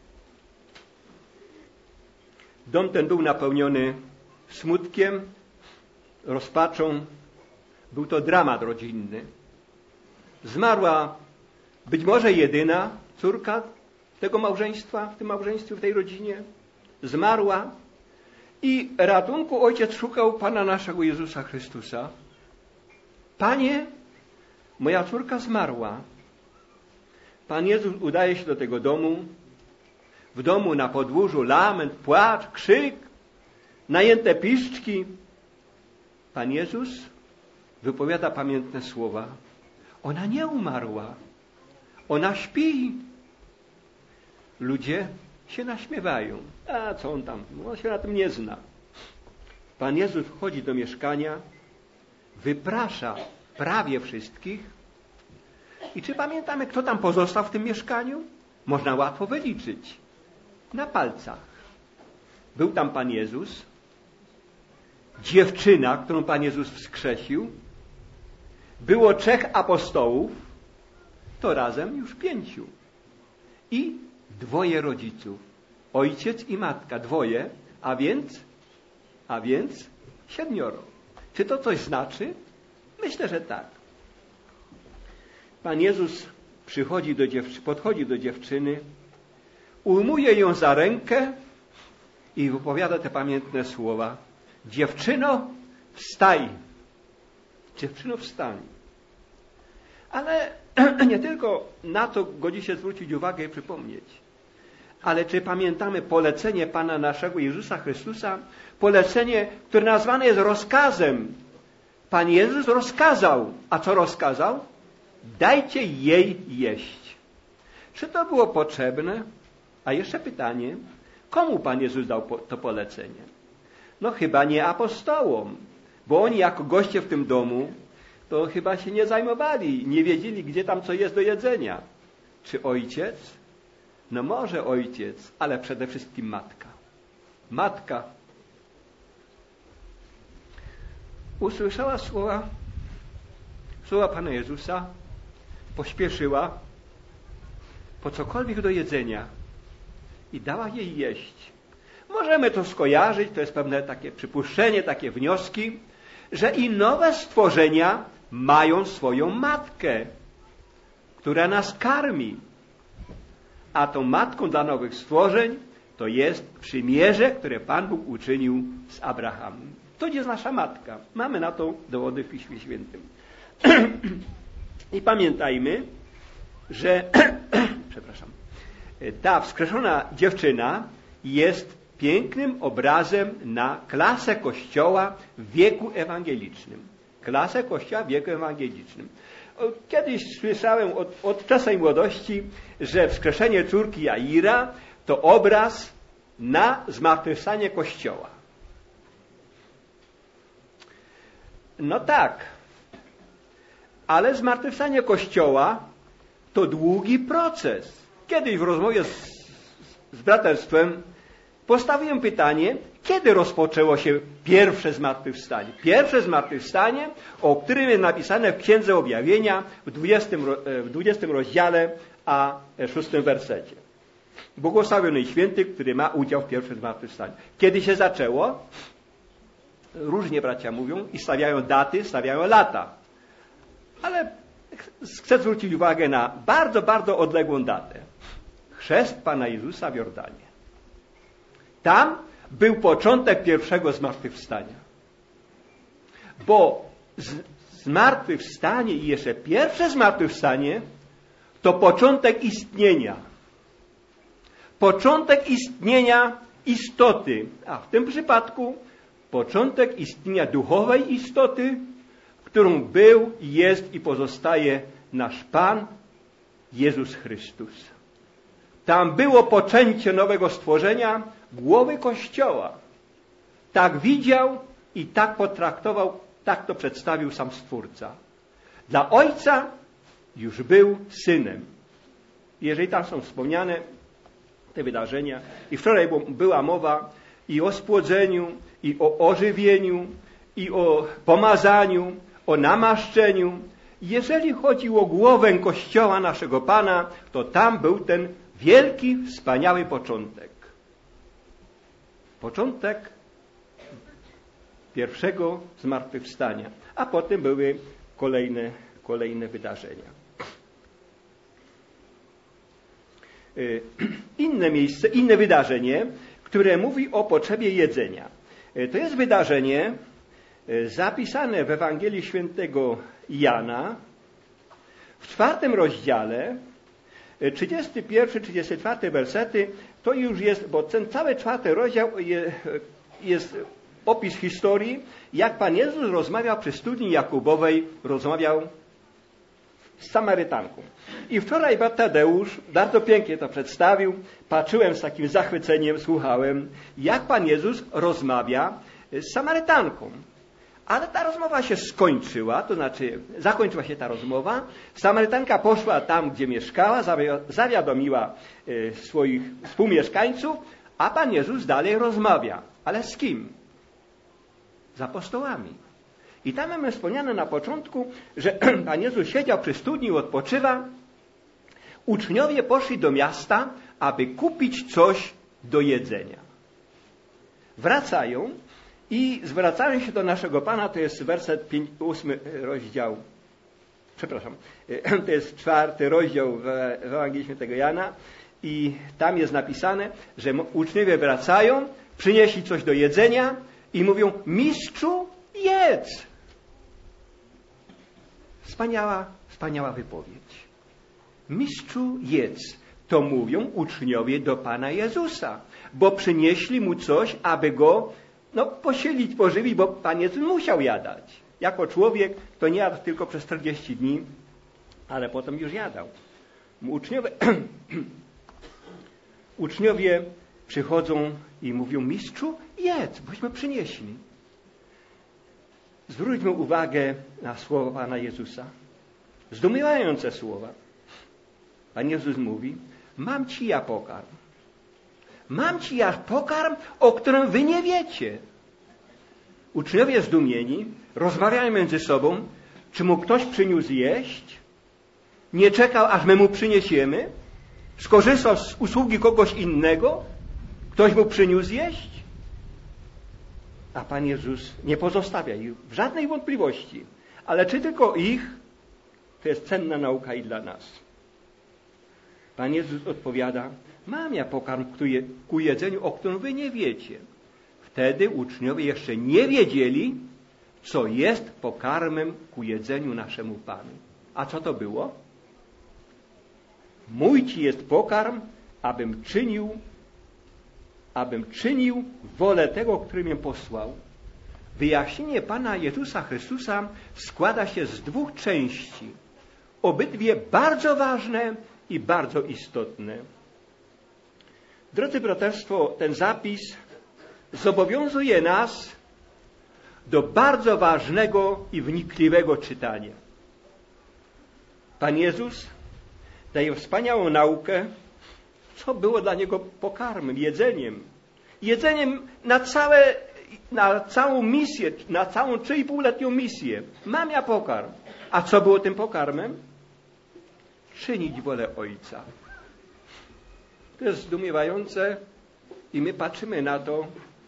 dom ten był napełniony smutkiem, rozpaczą. Był to dramat rodzinny. Zmarła być może jedyna córka tego małżeństwa, w tym małżeństwie, w tej rodzinie. Zmarła i ratunku ojciec szukał Pana naszego Jezusa Chrystusa. Panie, moja córka zmarła. Pan Jezus udaje się do tego domu. W domu na podwórzu lament, płacz, krzyk, najęte piszczki. Pan Jezus wypowiada pamiętne słowa. Ona nie umarła. Ona śpi. Ludzie się naśmiewają. A co on tam? On się na tym nie zna. Pan Jezus wchodzi do mieszkania, wyprasza prawie wszystkich. I czy pamiętamy, kto tam pozostał w tym mieszkaniu? Można łatwo wyliczyć. Na palcach. Był tam Pan Jezus, dziewczyna, którą Pan Jezus wskrzesił, było 3 apostołów, to razem już 5. I 2 rodziców. Ojciec i matka, 2, a więc 7. Czy to coś znaczy? Myślę, że tak. Pan Jezus podchodzi do dziewczyny, ujmuje ją za rękę i wypowiada te pamiętne słowa. Dziewczyno, wstaj. Dziewczyno, wstań. Ale nie tylko na to godzi się zwrócić uwagę i przypomnieć. Ale czy pamiętamy polecenie Pana naszego Jezusa Chrystusa? Polecenie, które nazwane jest rozkazem. Pan Jezus rozkazał. A co rozkazał? Dajcie jej jeść. Czy to było potrzebne? A jeszcze pytanie, komu Pan Jezus dał to polecenie? No chyba nie apostołom, bo oni jako goście w tym domu to chyba się nie zajmowali, nie wiedzieli, gdzie tam co jest do jedzenia. Czy ojciec? No może ojciec, ale przede wszystkim matka. Matka usłyszała słowa Pana Jezusa, pośpieszyła po cokolwiek do jedzenia i dała jej jeść. Możemy to skojarzyć, to jest pewne takie przypuszczenie, takie wnioski, że i nowe stworzenia mają swoją matkę, która nas karmi. A tą matką dla nowych stworzeń to jest przymierze, które Pan Bóg uczynił z Abrahamem. To jest nasza matka. Mamy na to dowody w Piśmie Świętym. I pamiętajmy, że ta wskrzeszona dziewczyna jest pięknym obrazem na klasę Kościoła w wieku ewangelicznym. Klasę Kościoła w wieku ewangelicznym. Kiedyś słyszałem od czasnej młodości, że wskrzeszenie córki Jaira to obraz na zmartwychwstanie Kościoła. No tak, ale zmartwychwstanie Kościoła to długi proces. Kiedyś w rozmowie z braterstwem postawiłem pytanie, kiedy rozpoczęło się pierwsze zmartwychwstanie? Pierwsze zmartwychwstanie, o którym jest napisane w Księdze Objawienia w 20 rozdziale, a 6 wersecie. Błogosławiony Święty, który ma udział w pierwszym zmartwychwstaniu. Kiedy się zaczęło? Różnie bracia mówią i stawiają daty, stawiają lata. Ale chcę zwrócić uwagę na bardzo, bardzo odległą datę. Chrzest Pana Jezusa w Jordanie. Tam był początek pierwszego zmartwychwstania. Bo zmartwychwstanie i jeszcze pierwsze zmartwychwstanie to początek istnienia. Początek istnienia istoty. A w tym przypadku początek istnienia duchowej istoty, którą był, jest i pozostaje nasz Pan Jezus Chrystus. Tam było poczęcie nowego stworzenia, głowy Kościoła. Tak widział i tak potraktował, tak to przedstawił sam Stwórca. Dla Ojca już był Synem. Jeżeli tam są wspomniane te wydarzenia, i wczoraj była mowa i o spłodzeniu, i o ożywieniu, i o pomazaniu, o namaszczeniu. Jeżeli chodzi o głowę Kościoła naszego Pana, to tam był ten wielki, wspaniały początek. Początek pierwszego zmartwychwstania, a potem były kolejne wydarzenia. Inne wydarzenie, które mówi o potrzebie jedzenia. To jest wydarzenie zapisane w Ewangelii Świętego Jana w 4 rozdziale, 31-34 wersety, to już jest, bo ten cały 4 rozdział jest opis historii, jak Pan Jezus rozmawiał przy studni Jakubowej, rozmawiał z Samarytanką. I wczoraj brat Tadeusz bardzo pięknie to przedstawił. Patrzyłem z takim zachwyceniem, słuchałem, jak Pan Jezus rozmawia z Samarytanką. Ale ta rozmowa się skończyła, to znaczy zakończyła się ta rozmowa. Samarytanka poszła tam, gdzie mieszkała, zawiadomiła swoich współmieszkańców, a Pan Jezus dalej rozmawia. Ale z kim? Z apostołami. I tam mamy wspomniane na początku, że Pan Jezus siedział przy studni i odpoczywa. Uczniowie poszli do miasta, aby kupić coś do jedzenia. Wracają i zwracają się do naszego Pana, to jest werset 8 rozdział, przepraszam, to jest 4 rozdział w Ewangelii Świętego Jana i tam jest napisane, że uczniowie wracają, przynieśli coś do jedzenia i mówią: mistrzu, jedz. Wspaniała wypowiedź. Mistrzu, jedz. To mówią uczniowie do Pana Jezusa, bo przynieśli mu coś, aby go posielić, pożywić, bo Pan Jezus musiał jadać. Jako człowiek to nie jadł tylko przez 40 dni, ale potem już jadał. Uczniowie przychodzą i mówią: mistrzu, jedz, bośmy przynieśli. Zwróćmy uwagę na słowa Pana Jezusa. Zdumiewające słowa. Pan Jezus mówi: mam ci ja pokarm. Mam ci ja pokarm, o którym wy nie wiecie. Uczniowie zdumieni rozmawiają między sobą, czy mu ktoś przyniósł jeść? Nie czekał, aż my mu przyniesiemy? Skorzystał z usługi kogoś innego? Ktoś mu przyniósł jeść? A Pan Jezus nie pozostawia ich w żadnej wątpliwości. Ale czy tylko ich? To jest cenna nauka i dla nas. Pan Jezus odpowiada: mam ja pokarm ku jedzeniu, o którym wy nie wiecie. Wtedy uczniowie jeszcze nie wiedzieli, co jest pokarmem ku jedzeniu naszemu Panu. A co to było? Mój ci jest pokarm, abym czynił wolę tego, który mnie posłał. Wyjaśnienie Pana Jezusa Chrystusa składa się z 2 części. Obydwie bardzo ważne i bardzo istotne. Drodzy braterstwo, ten zapis zobowiązuje nas do bardzo ważnego i wnikliwego czytania. Pan Jezus daje wspaniałą naukę, co było dla Niego pokarmem, jedzeniem. Jedzeniem na całą misję, na całą 3,5-letnią misję. Mam ja pokarm. A co było tym pokarmem? Czynić wolę Ojca. To jest zdumiewające i my patrzymy na to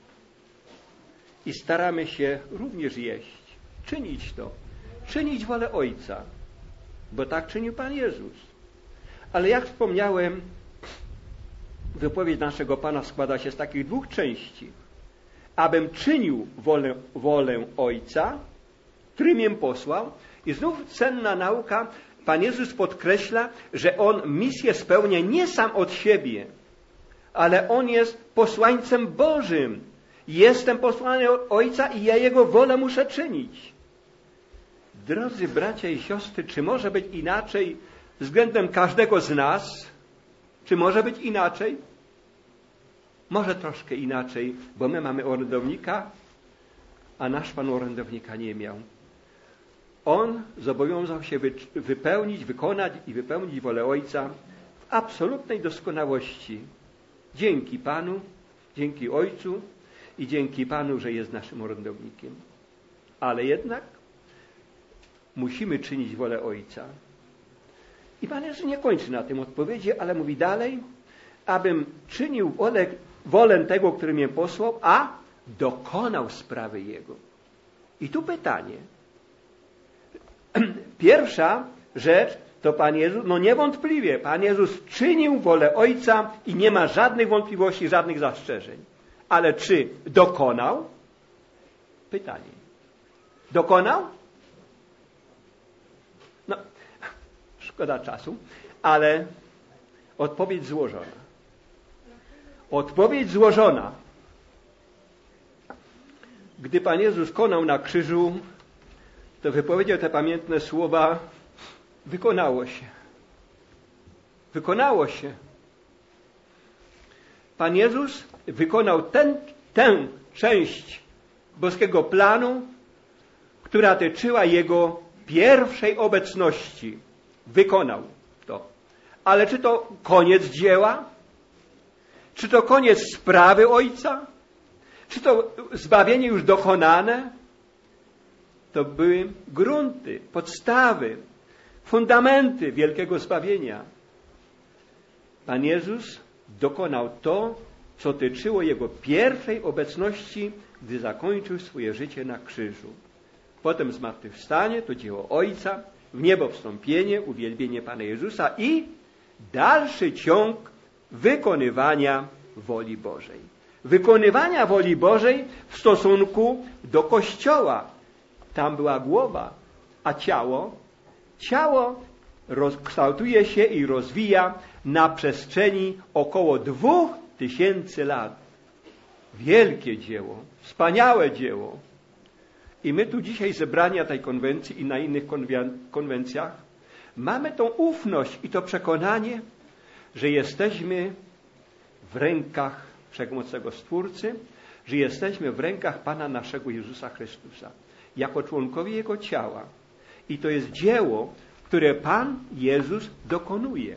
i staramy się również jeść. Czynić to. Czynić wolę Ojca. Bo tak czynił Pan Jezus. Ale jak wspomniałem, wypowiedź naszego Pana składa się z takich 2 części. Abym czynił wolę Ojca, który mnie posłał. I znów cenna nauka. Pan Jezus podkreśla, że On misję spełnia nie sam od siebie, ale On jest posłańcem Bożym. Jestem posłany od Ojca i ja Jego wolę muszę czynić. Drodzy bracia i siostry, czy może być inaczej względem każdego z nas? Czy może być inaczej? Może troszkę inaczej, bo my mamy orędownika, a nasz Pan orędownika nie miał. On zobowiązał się wykonać i wypełnić wolę Ojca w absolutnej doskonałości. Dzięki Panu, dzięki Ojcu i dzięki Panu, że jest naszym orędownikiem. Ale jednak musimy czynić wolę Ojca. I Pan Jezus nie kończy na tym odpowiedzi, ale mówi dalej: abym czynił wolę tego, który mnie posłał, a dokonał sprawy Jego. I tu pytanie. Pierwsza rzecz to Pan Jezus, niewątpliwie, Pan Jezus czynił wolę Ojca i nie ma żadnych wątpliwości, żadnych zastrzeżeń. Ale czy dokonał? Pytanie. Dokonał? Szkoda czasu, ale odpowiedź złożona. Odpowiedź złożona. Gdy Pan Jezus konał na krzyżu, to wypowiedział te pamiętne słowa: wykonało się. Wykonało się. Pan Jezus wykonał tę część boskiego planu, która tyczyła Jego pierwszej obecności. Wykonał to. Ale czy to koniec dzieła? Czy to koniec sprawy Ojca? Czy to zbawienie już dokonane? To były grunty, podstawy, fundamenty wielkiego zbawienia. Pan Jezus dokonał to, co tyczyło Jego pierwszej obecności, gdy zakończył swoje życie na krzyżu. Potem zmartwychwstanie, to dzieło Ojca, w niebo wstąpienie, uwielbienie Pana Jezusa i dalszy ciąg wykonywania woli Bożej. Wykonywania woli Bożej w stosunku do Kościoła. Tam była głowa, a ciało kształtuje się i rozwija na przestrzeni około 2000 lat. Wielkie dzieło, wspaniałe dzieło. I my tu dzisiaj zebrani na tej konwencji i na innych konwencjach mamy tą ufność i to przekonanie, że jesteśmy w rękach Wszechmocnego Stwórcy, że jesteśmy w rękach Pana naszego Jezusa Chrystusa, jako członkowie Jego ciała. I to jest dzieło, które Pan Jezus dokonuje.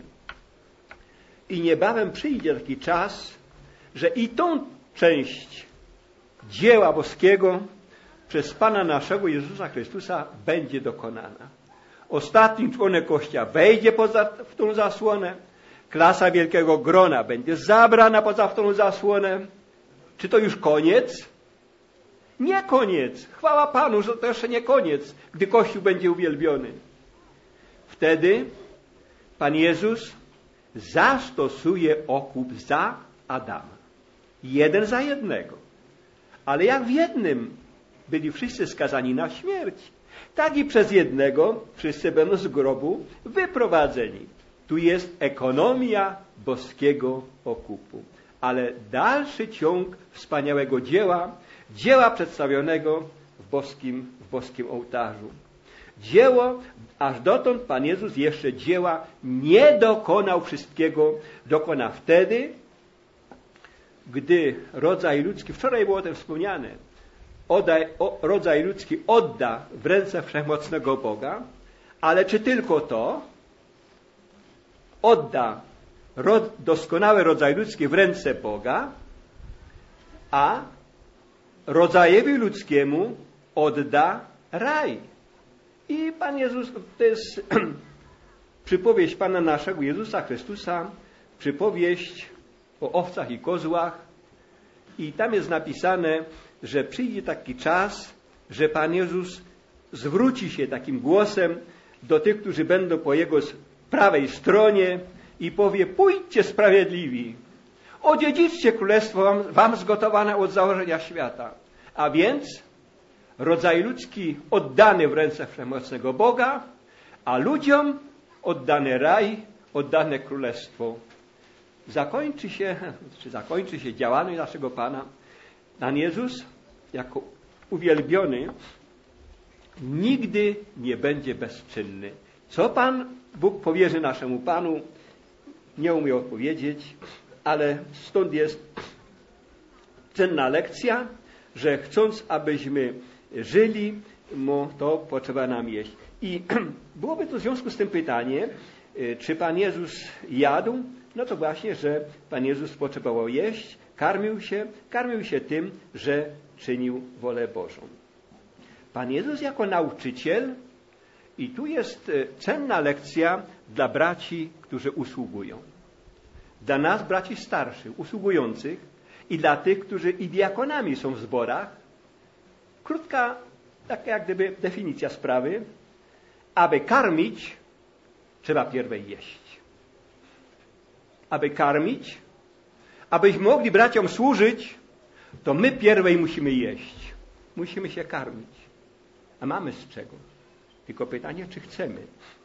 I niebawem przyjdzie taki czas, że i tą część dzieła boskiego przez Pana naszego Jezusa Chrystusa będzie dokonana. Ostatni członek Kościoła wejdzie w tą zasłonę, klasa wielkiego grona będzie zabrana poza tą zasłonę. Czy to już koniec? Nie koniec. Chwała Panu, że to jeszcze nie koniec, gdy Kościół będzie uwielbiony. Wtedy Pan Jezus zastosuje okup za Adama. Jeden za jednego. Ale jak w jednym byli wszyscy skazani na śmierć, tak i przez jednego wszyscy będą z grobu wyprowadzeni. Tu jest ekonomia boskiego okupu. Ale dalszy ciąg wspaniałego dzieła przedstawionego w boskim ołtarzu. Dzieło, aż dotąd Pan Jezus jeszcze dzieła nie dokonał wszystkiego. Dokona wtedy, gdy rodzaj ludzki, wczoraj było o tym wspomniane, rodzaj ludzki odda w ręce Wszechmocnego Boga, ale czy tylko to? Odda doskonały rodzaj ludzki w ręce Boga, a rodzajowi ludzkiemu odda raj. I Pan Jezus, to jest przypowieść Pana naszego Jezusa Chrystusa, przypowieść o owcach i kozłach. I tam jest napisane, że przyjdzie taki czas, że Pan Jezus zwróci się takim głosem do tych, którzy będą po Jego prawej stronie i powie: pójdźcie sprawiedliwi, odziedziczcie królestwo wam zgotowane od założenia świata. A więc rodzaj ludzki oddany w ręce Wszechmocnego Boga, a ludziom oddany raj, oddane królestwo. Zakończy się działalność naszego Pana. Pan Jezus, jako uwielbiony, nigdy nie będzie bezczynny. Co Pan Bóg powierzy naszemu Panu, nie umie odpowiedzieć, ale stąd jest cenna lekcja, że chcąc, abyśmy żyli, to potrzeba nam jeść. I byłoby to w związku z tym pytanie, czy Pan Jezus jadł? No to właśnie, że Pan Jezus potrzebował jeść, karmił się tym, że czynił wolę Bożą. Pan Jezus jako nauczyciel, i tu jest cenna lekcja dla braci, którzy usługują. Dla nas, braci starszych, usługujących, i dla tych, którzy i diakonami są w zborach. Krótka, taka jak gdyby definicja sprawy. Aby karmić, trzeba pierwej jeść. Aby karmić, abyśmy mogli braciom służyć, to my pierwej musimy jeść. Musimy się karmić. A mamy z czego. Tylko pytanie, czy chcemy.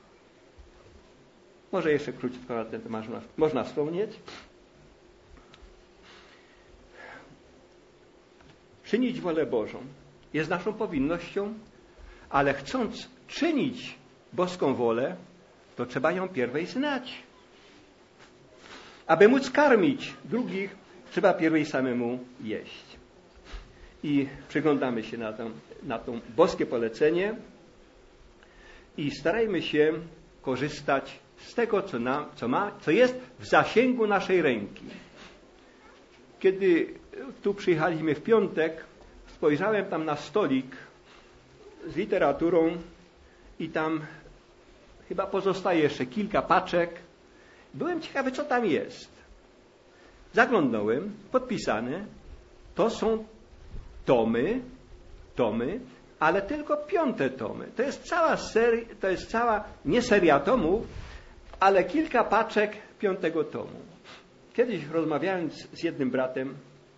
Może jeszcze króciutko na ten temat można wspomnieć. Czynić wolę Bożą jest naszą powinnością, ale chcąc czynić boską wolę, to trzeba ją pierwej znać. Aby móc karmić drugich, trzeba pierwej samemu jeść. I przyglądamy się na to boskie polecenie i starajmy się korzystać z tego, co jest w zasięgu naszej ręki. Kiedy tu przyjechaliśmy w piątek, spojrzałem tam na stolik z literaturą i tam chyba pozostaje jeszcze kilka paczek. Byłem ciekawy, co tam jest. Zaglądnąłem, podpisane. To są tomy, ale tylko 5 tomy. To jest cała seria, nie seria tomów, ale kilka paczek 5 tomu. Kiedyś rozmawiając z jednym bratem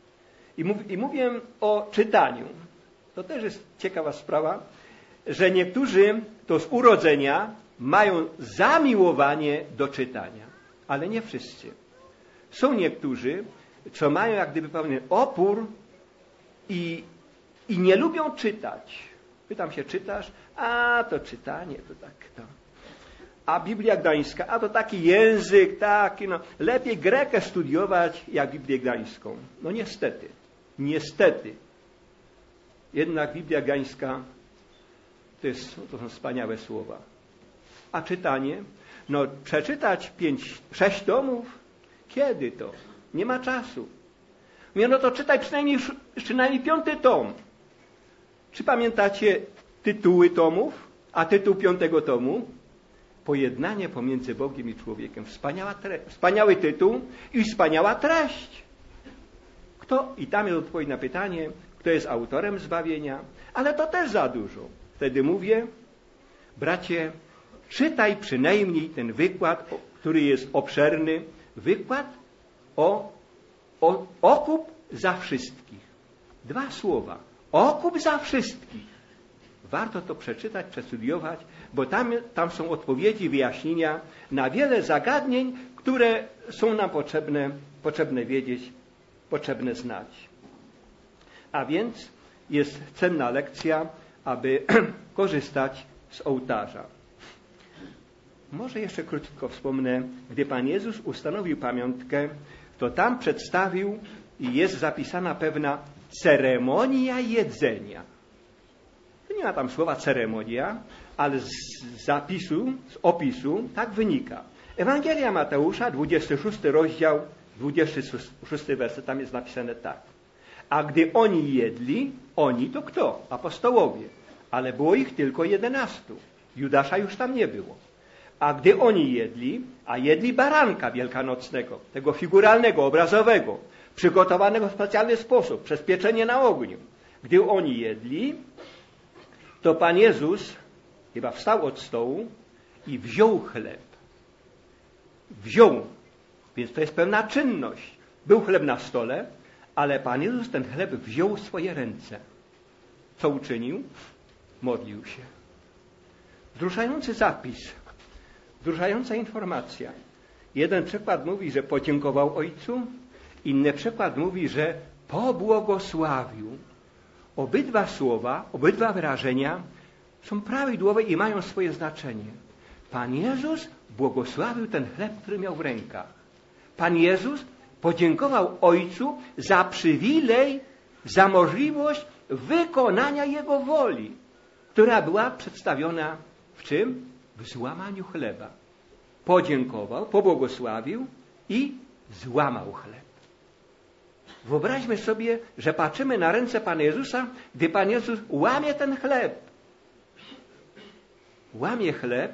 i mówiłem o czytaniu. To też jest ciekawa sprawa, że niektórzy to z urodzenia mają zamiłowanie do czytania, ale nie wszyscy. Są niektórzy, co mają jak gdyby pewien opór i nie lubią czytać. Pytam się, czytasz? A to czytanie, to tak. To. A Biblia Gdańska, a to taki język, taki, no. Lepiej Grekę studiować jak Biblię Gdańską. No niestety. Jednak Biblia Gdańska to są wspaniałe słowa. A czytanie? No przeczytać 5-6 tomów? Kiedy to? Nie ma czasu. Mówię, no to czytaj przynajmniej 5 tom. Czy pamiętacie tytuły tomów? A tytuł 5 tomu? Pojednanie pomiędzy Bogiem i człowiekiem. Wspaniały tytuł i wspaniała treść. I tam jest odpowiedź na pytanie, kto jest autorem zbawienia, ale to też za dużo. Wtedy mówię, bracie, czytaj przynajmniej ten wykład, który jest obszerny, wykład o okup za wszystkich. 2 słowa. Okup za wszystkich. Warto to przeczytać, przestudiować, bo tam są odpowiedzi, wyjaśnienia na wiele zagadnień, które są nam potrzebne wiedzieć, potrzebne znać. A więc jest cenna lekcja, aby korzystać z ołtarza. Może jeszcze krótko wspomnę, gdy Pan Jezus ustanowił pamiątkę, to tam przedstawił i jest zapisana pewna ceremonia jedzenia. To nie ma tam słowa ceremonia, ale z opisu tak wynika. Ewangelia Mateusza, 26 rozdział, 26 werset, tam jest napisane tak. A gdy oni jedli, oni to kto? Apostołowie. Ale było ich tylko 11. Judasza już tam nie było. A gdy oni jedli, a jedli baranka wielkanocnego, tego figuralnego, obrazowego, przygotowanego w specjalny sposób, przez pieczenie na ogniu. Gdy oni jedli, to Pan Jezus chyba wstał od stołu i wziął chleb. Wziął. Więc to jest pewna czynność. Był chleb na stole, ale Pan Jezus ten chleb wziął w swoje ręce. Co uczynił? Modlił się. Wzruszający zapis. Wzruszająca informacja. Jeden przykład mówi, że podziękował Ojcu, inny przykład mówi, że pobłogosławił. Obydwa słowa, obydwa wyrażenia są prawidłowe i mają swoje znaczenie. Pan Jezus błogosławił ten chleb, który miał w rękach. Pan Jezus podziękował Ojcu za przywilej, za możliwość wykonania Jego woli, która była przedstawiona w czym? W złamaniu chleba. Podziękował, pobłogosławił i złamał chleb. Wyobraźmy sobie, że patrzymy na ręce Pana Jezusa, gdy Pan Jezus łamie ten chleb. Łamie chleb,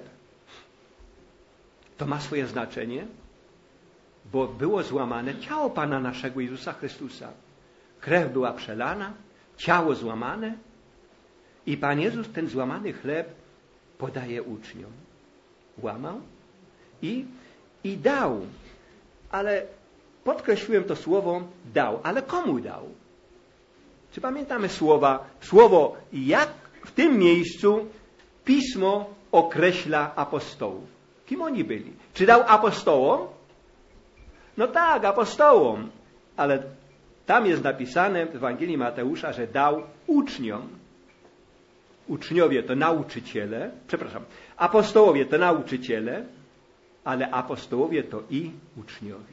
to ma swoje znaczenie, bo było złamane ciało Pana naszego Jezusa Chrystusa. Krew była przelana, ciało złamane i Pan Jezus ten złamany chleb podaje uczniom. Łamał i dał. Ale podkreśliłem to słowo dał. Ale komu dał? Czy pamiętamy słowo jak w tym miejscu Pismo określa apostołów? Kim oni byli? Czy dał apostołom? No tak, apostołom. Ale tam jest napisane w Ewangelii Mateusza, że dał uczniom. uczniowie to nauczyciele, apostołowie to nauczyciele, ale apostołowie to i uczniowie.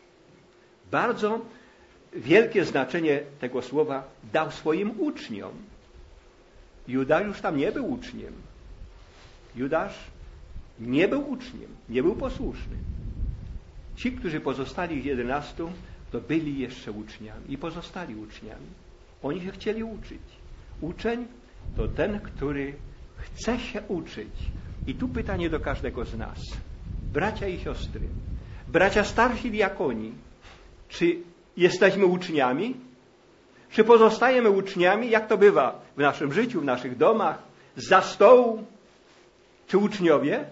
Bardzo wielkie znaczenie tego słowa dał swoim uczniom. Judasz już tam nie był uczniem. Judasz nie był uczniem, nie był posłuszny. Ci, którzy pozostali 11, to byli jeszcze uczniami i pozostali uczniami. Oni się chcieli uczyć. Uczeń to ten, który chce się uczyć. I tu pytanie do każdego z nas. Bracia i siostry, bracia starsi diakoni, czy jesteśmy uczniami? Czy pozostajemy uczniami, jak to bywa w naszym życiu, w naszych domach, zza stołu? Czy uczniowie?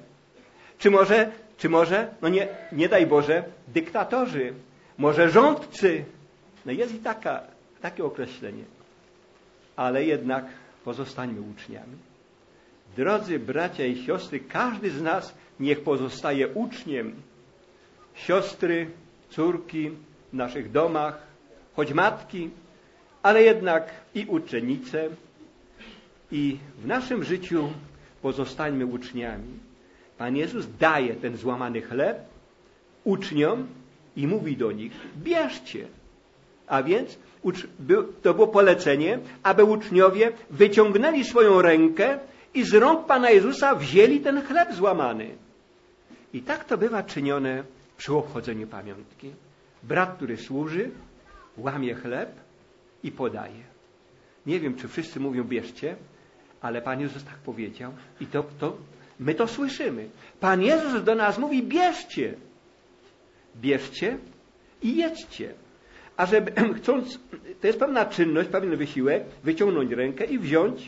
Czy może, no nie daj Boże, dyktatorzy, może rządcy? No jest i takie określenie. Ale jednak pozostańmy uczniami. Drodzy bracia i siostry, każdy z nas niech pozostaje uczniem. Siostry, córki w naszych domach, choć matki, ale jednak i uczennice. I w naszym życiu pozostańmy uczniami. Pan Jezus daje ten złamany chleb uczniom i mówi do nich, bierzcie. A więc to było polecenie, aby uczniowie wyciągnęli swoją rękę i z rąk Pana Jezusa wzięli ten chleb złamany. I tak to bywa czynione przy obchodzeniu pamiątki. Brat, który służy, łamie chleb i podaje. Nie wiem, czy wszyscy mówią bierzcie, ale Pan Jezus tak powiedział i my to słyszymy. Pan Jezus do nas mówi bierzcie. Bierzcie i jedzcie. A żeby chcąc, to jest pewna czynność, pewien wysiłek, wyciągnąć rękę i wziąć.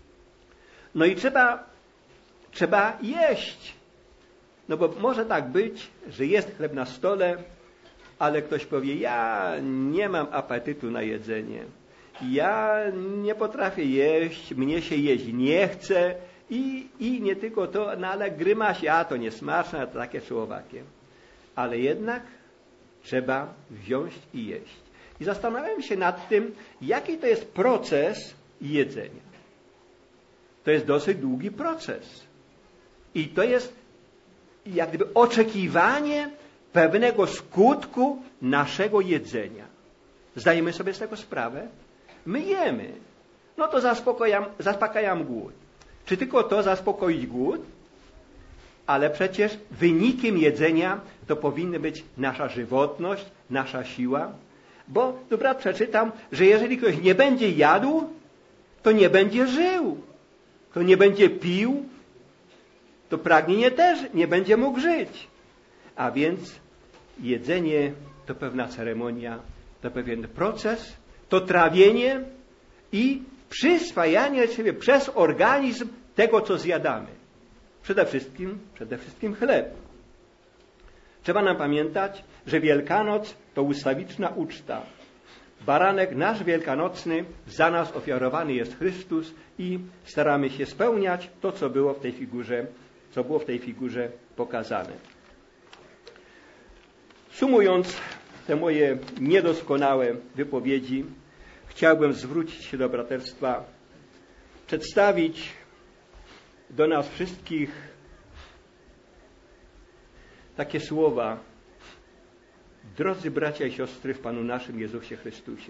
No i trzeba jeść. No bo może tak być, że jest chleb na stole, ale ktoś powie, ja nie mam apetytu na jedzenie. Ja nie potrafię jeść, mnie się jeść nie chce i nie tylko to, no ale grymasie, a to niesmaczne, to takie słowakie. Ale jednak trzeba wziąć i jeść. I zastanawiam się nad tym, jaki to jest proces jedzenia. To jest dosyć długi proces. I to jest jak gdyby oczekiwanie pewnego skutku naszego jedzenia. Zdajemy sobie z tego sprawę? My jemy. No to zaspokajam głód. Czy tylko to zaspokoić głód? Ale przecież wynikiem jedzenia to powinna być nasza żywotność, nasza siła. Bo, dobra, przeczytam, że jeżeli ktoś nie będzie jadł, to nie będzie żył. To nie będzie pił, to pragnienie też nie będzie mógł żyć. A więc jedzenie to pewna ceremonia, to pewien proces, to trawienie i przyswajanie sobie przez organizm tego, co zjadamy. Przede wszystkim chleb. Trzeba nam pamiętać, że Wielkanoc to ustawiczna uczta. Baranek nasz wielkanocny, za nas ofiarowany jest Chrystus i staramy się spełniać to, co było w tej figurze pokazane. Sumując te moje niedoskonałe wypowiedzi, chciałbym zwrócić się do braterstwa, przedstawić do nas wszystkich takie słowa. Drodzy bracia i siostry w Panu naszym Jezusie Chrystusie,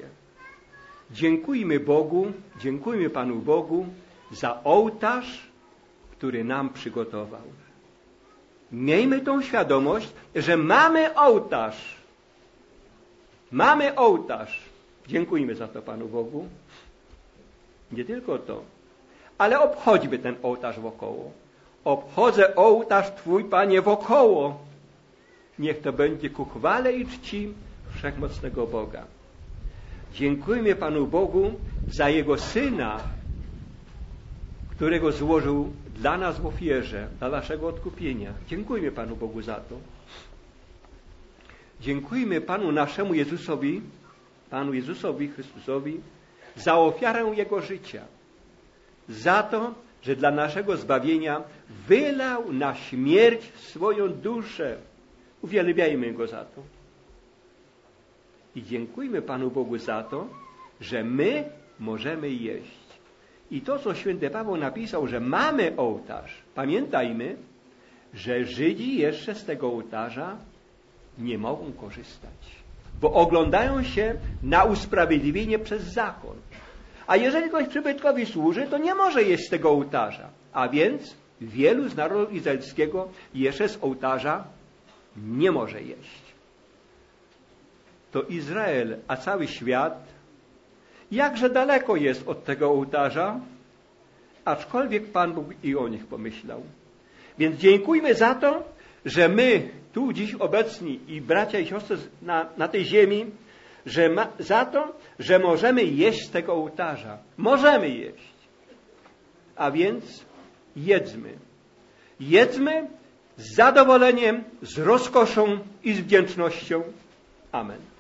dziękujmy Panu Bogu za ołtarz, który nam przygotował. Miejmy tą świadomość, że mamy ołtarz. Mamy ołtarz. Dziękujmy za to Panu Bogu. Nie tylko to, ale obchodźmy ten ołtarz wokoło. Obchodzę ołtarz Twój, Panie, wokoło. Niech to będzie ku chwale i czci Wszechmocnego Boga. Dziękujmy Panu Bogu za Jego Syna, którego złożył dla nas w ofierze, dla naszego odkupienia. Dziękujmy Panu Bogu za to. Dziękujmy Panu naszemu Jezusowi, Panu Jezusowi Chrystusowi, za ofiarę Jego życia. Za to, że dla naszego zbawienia wylał na śmierć swoją duszę. Uwielbiajmy Go za to. I dziękujmy Panu Bogu za to, że my możemy jeść. I to, co święty Paweł napisał, że mamy ołtarz, pamiętajmy, że Żydzi jeszcze z tego ołtarza nie mogą korzystać, bo oglądają się na usprawiedliwienie przez zakon. A jeżeli ktoś przybytkowi służy, to nie może jeść z tego ołtarza. A więc wielu z narodu izraelskiego jeszcze z ołtarza nie może jeść. To Izrael, a cały świat jakże daleko jest od tego ołtarza, aczkolwiek Pan Bóg i o nich pomyślał. Więc dziękujmy za to, że my tu dziś obecni i bracia i siostry na tej ziemi, za to, że możemy jeść z tego ołtarza. Możemy jeść. A więc jedzmy. Jedzmy z zadowoleniem, z rozkoszą i z wdzięcznością. Amen.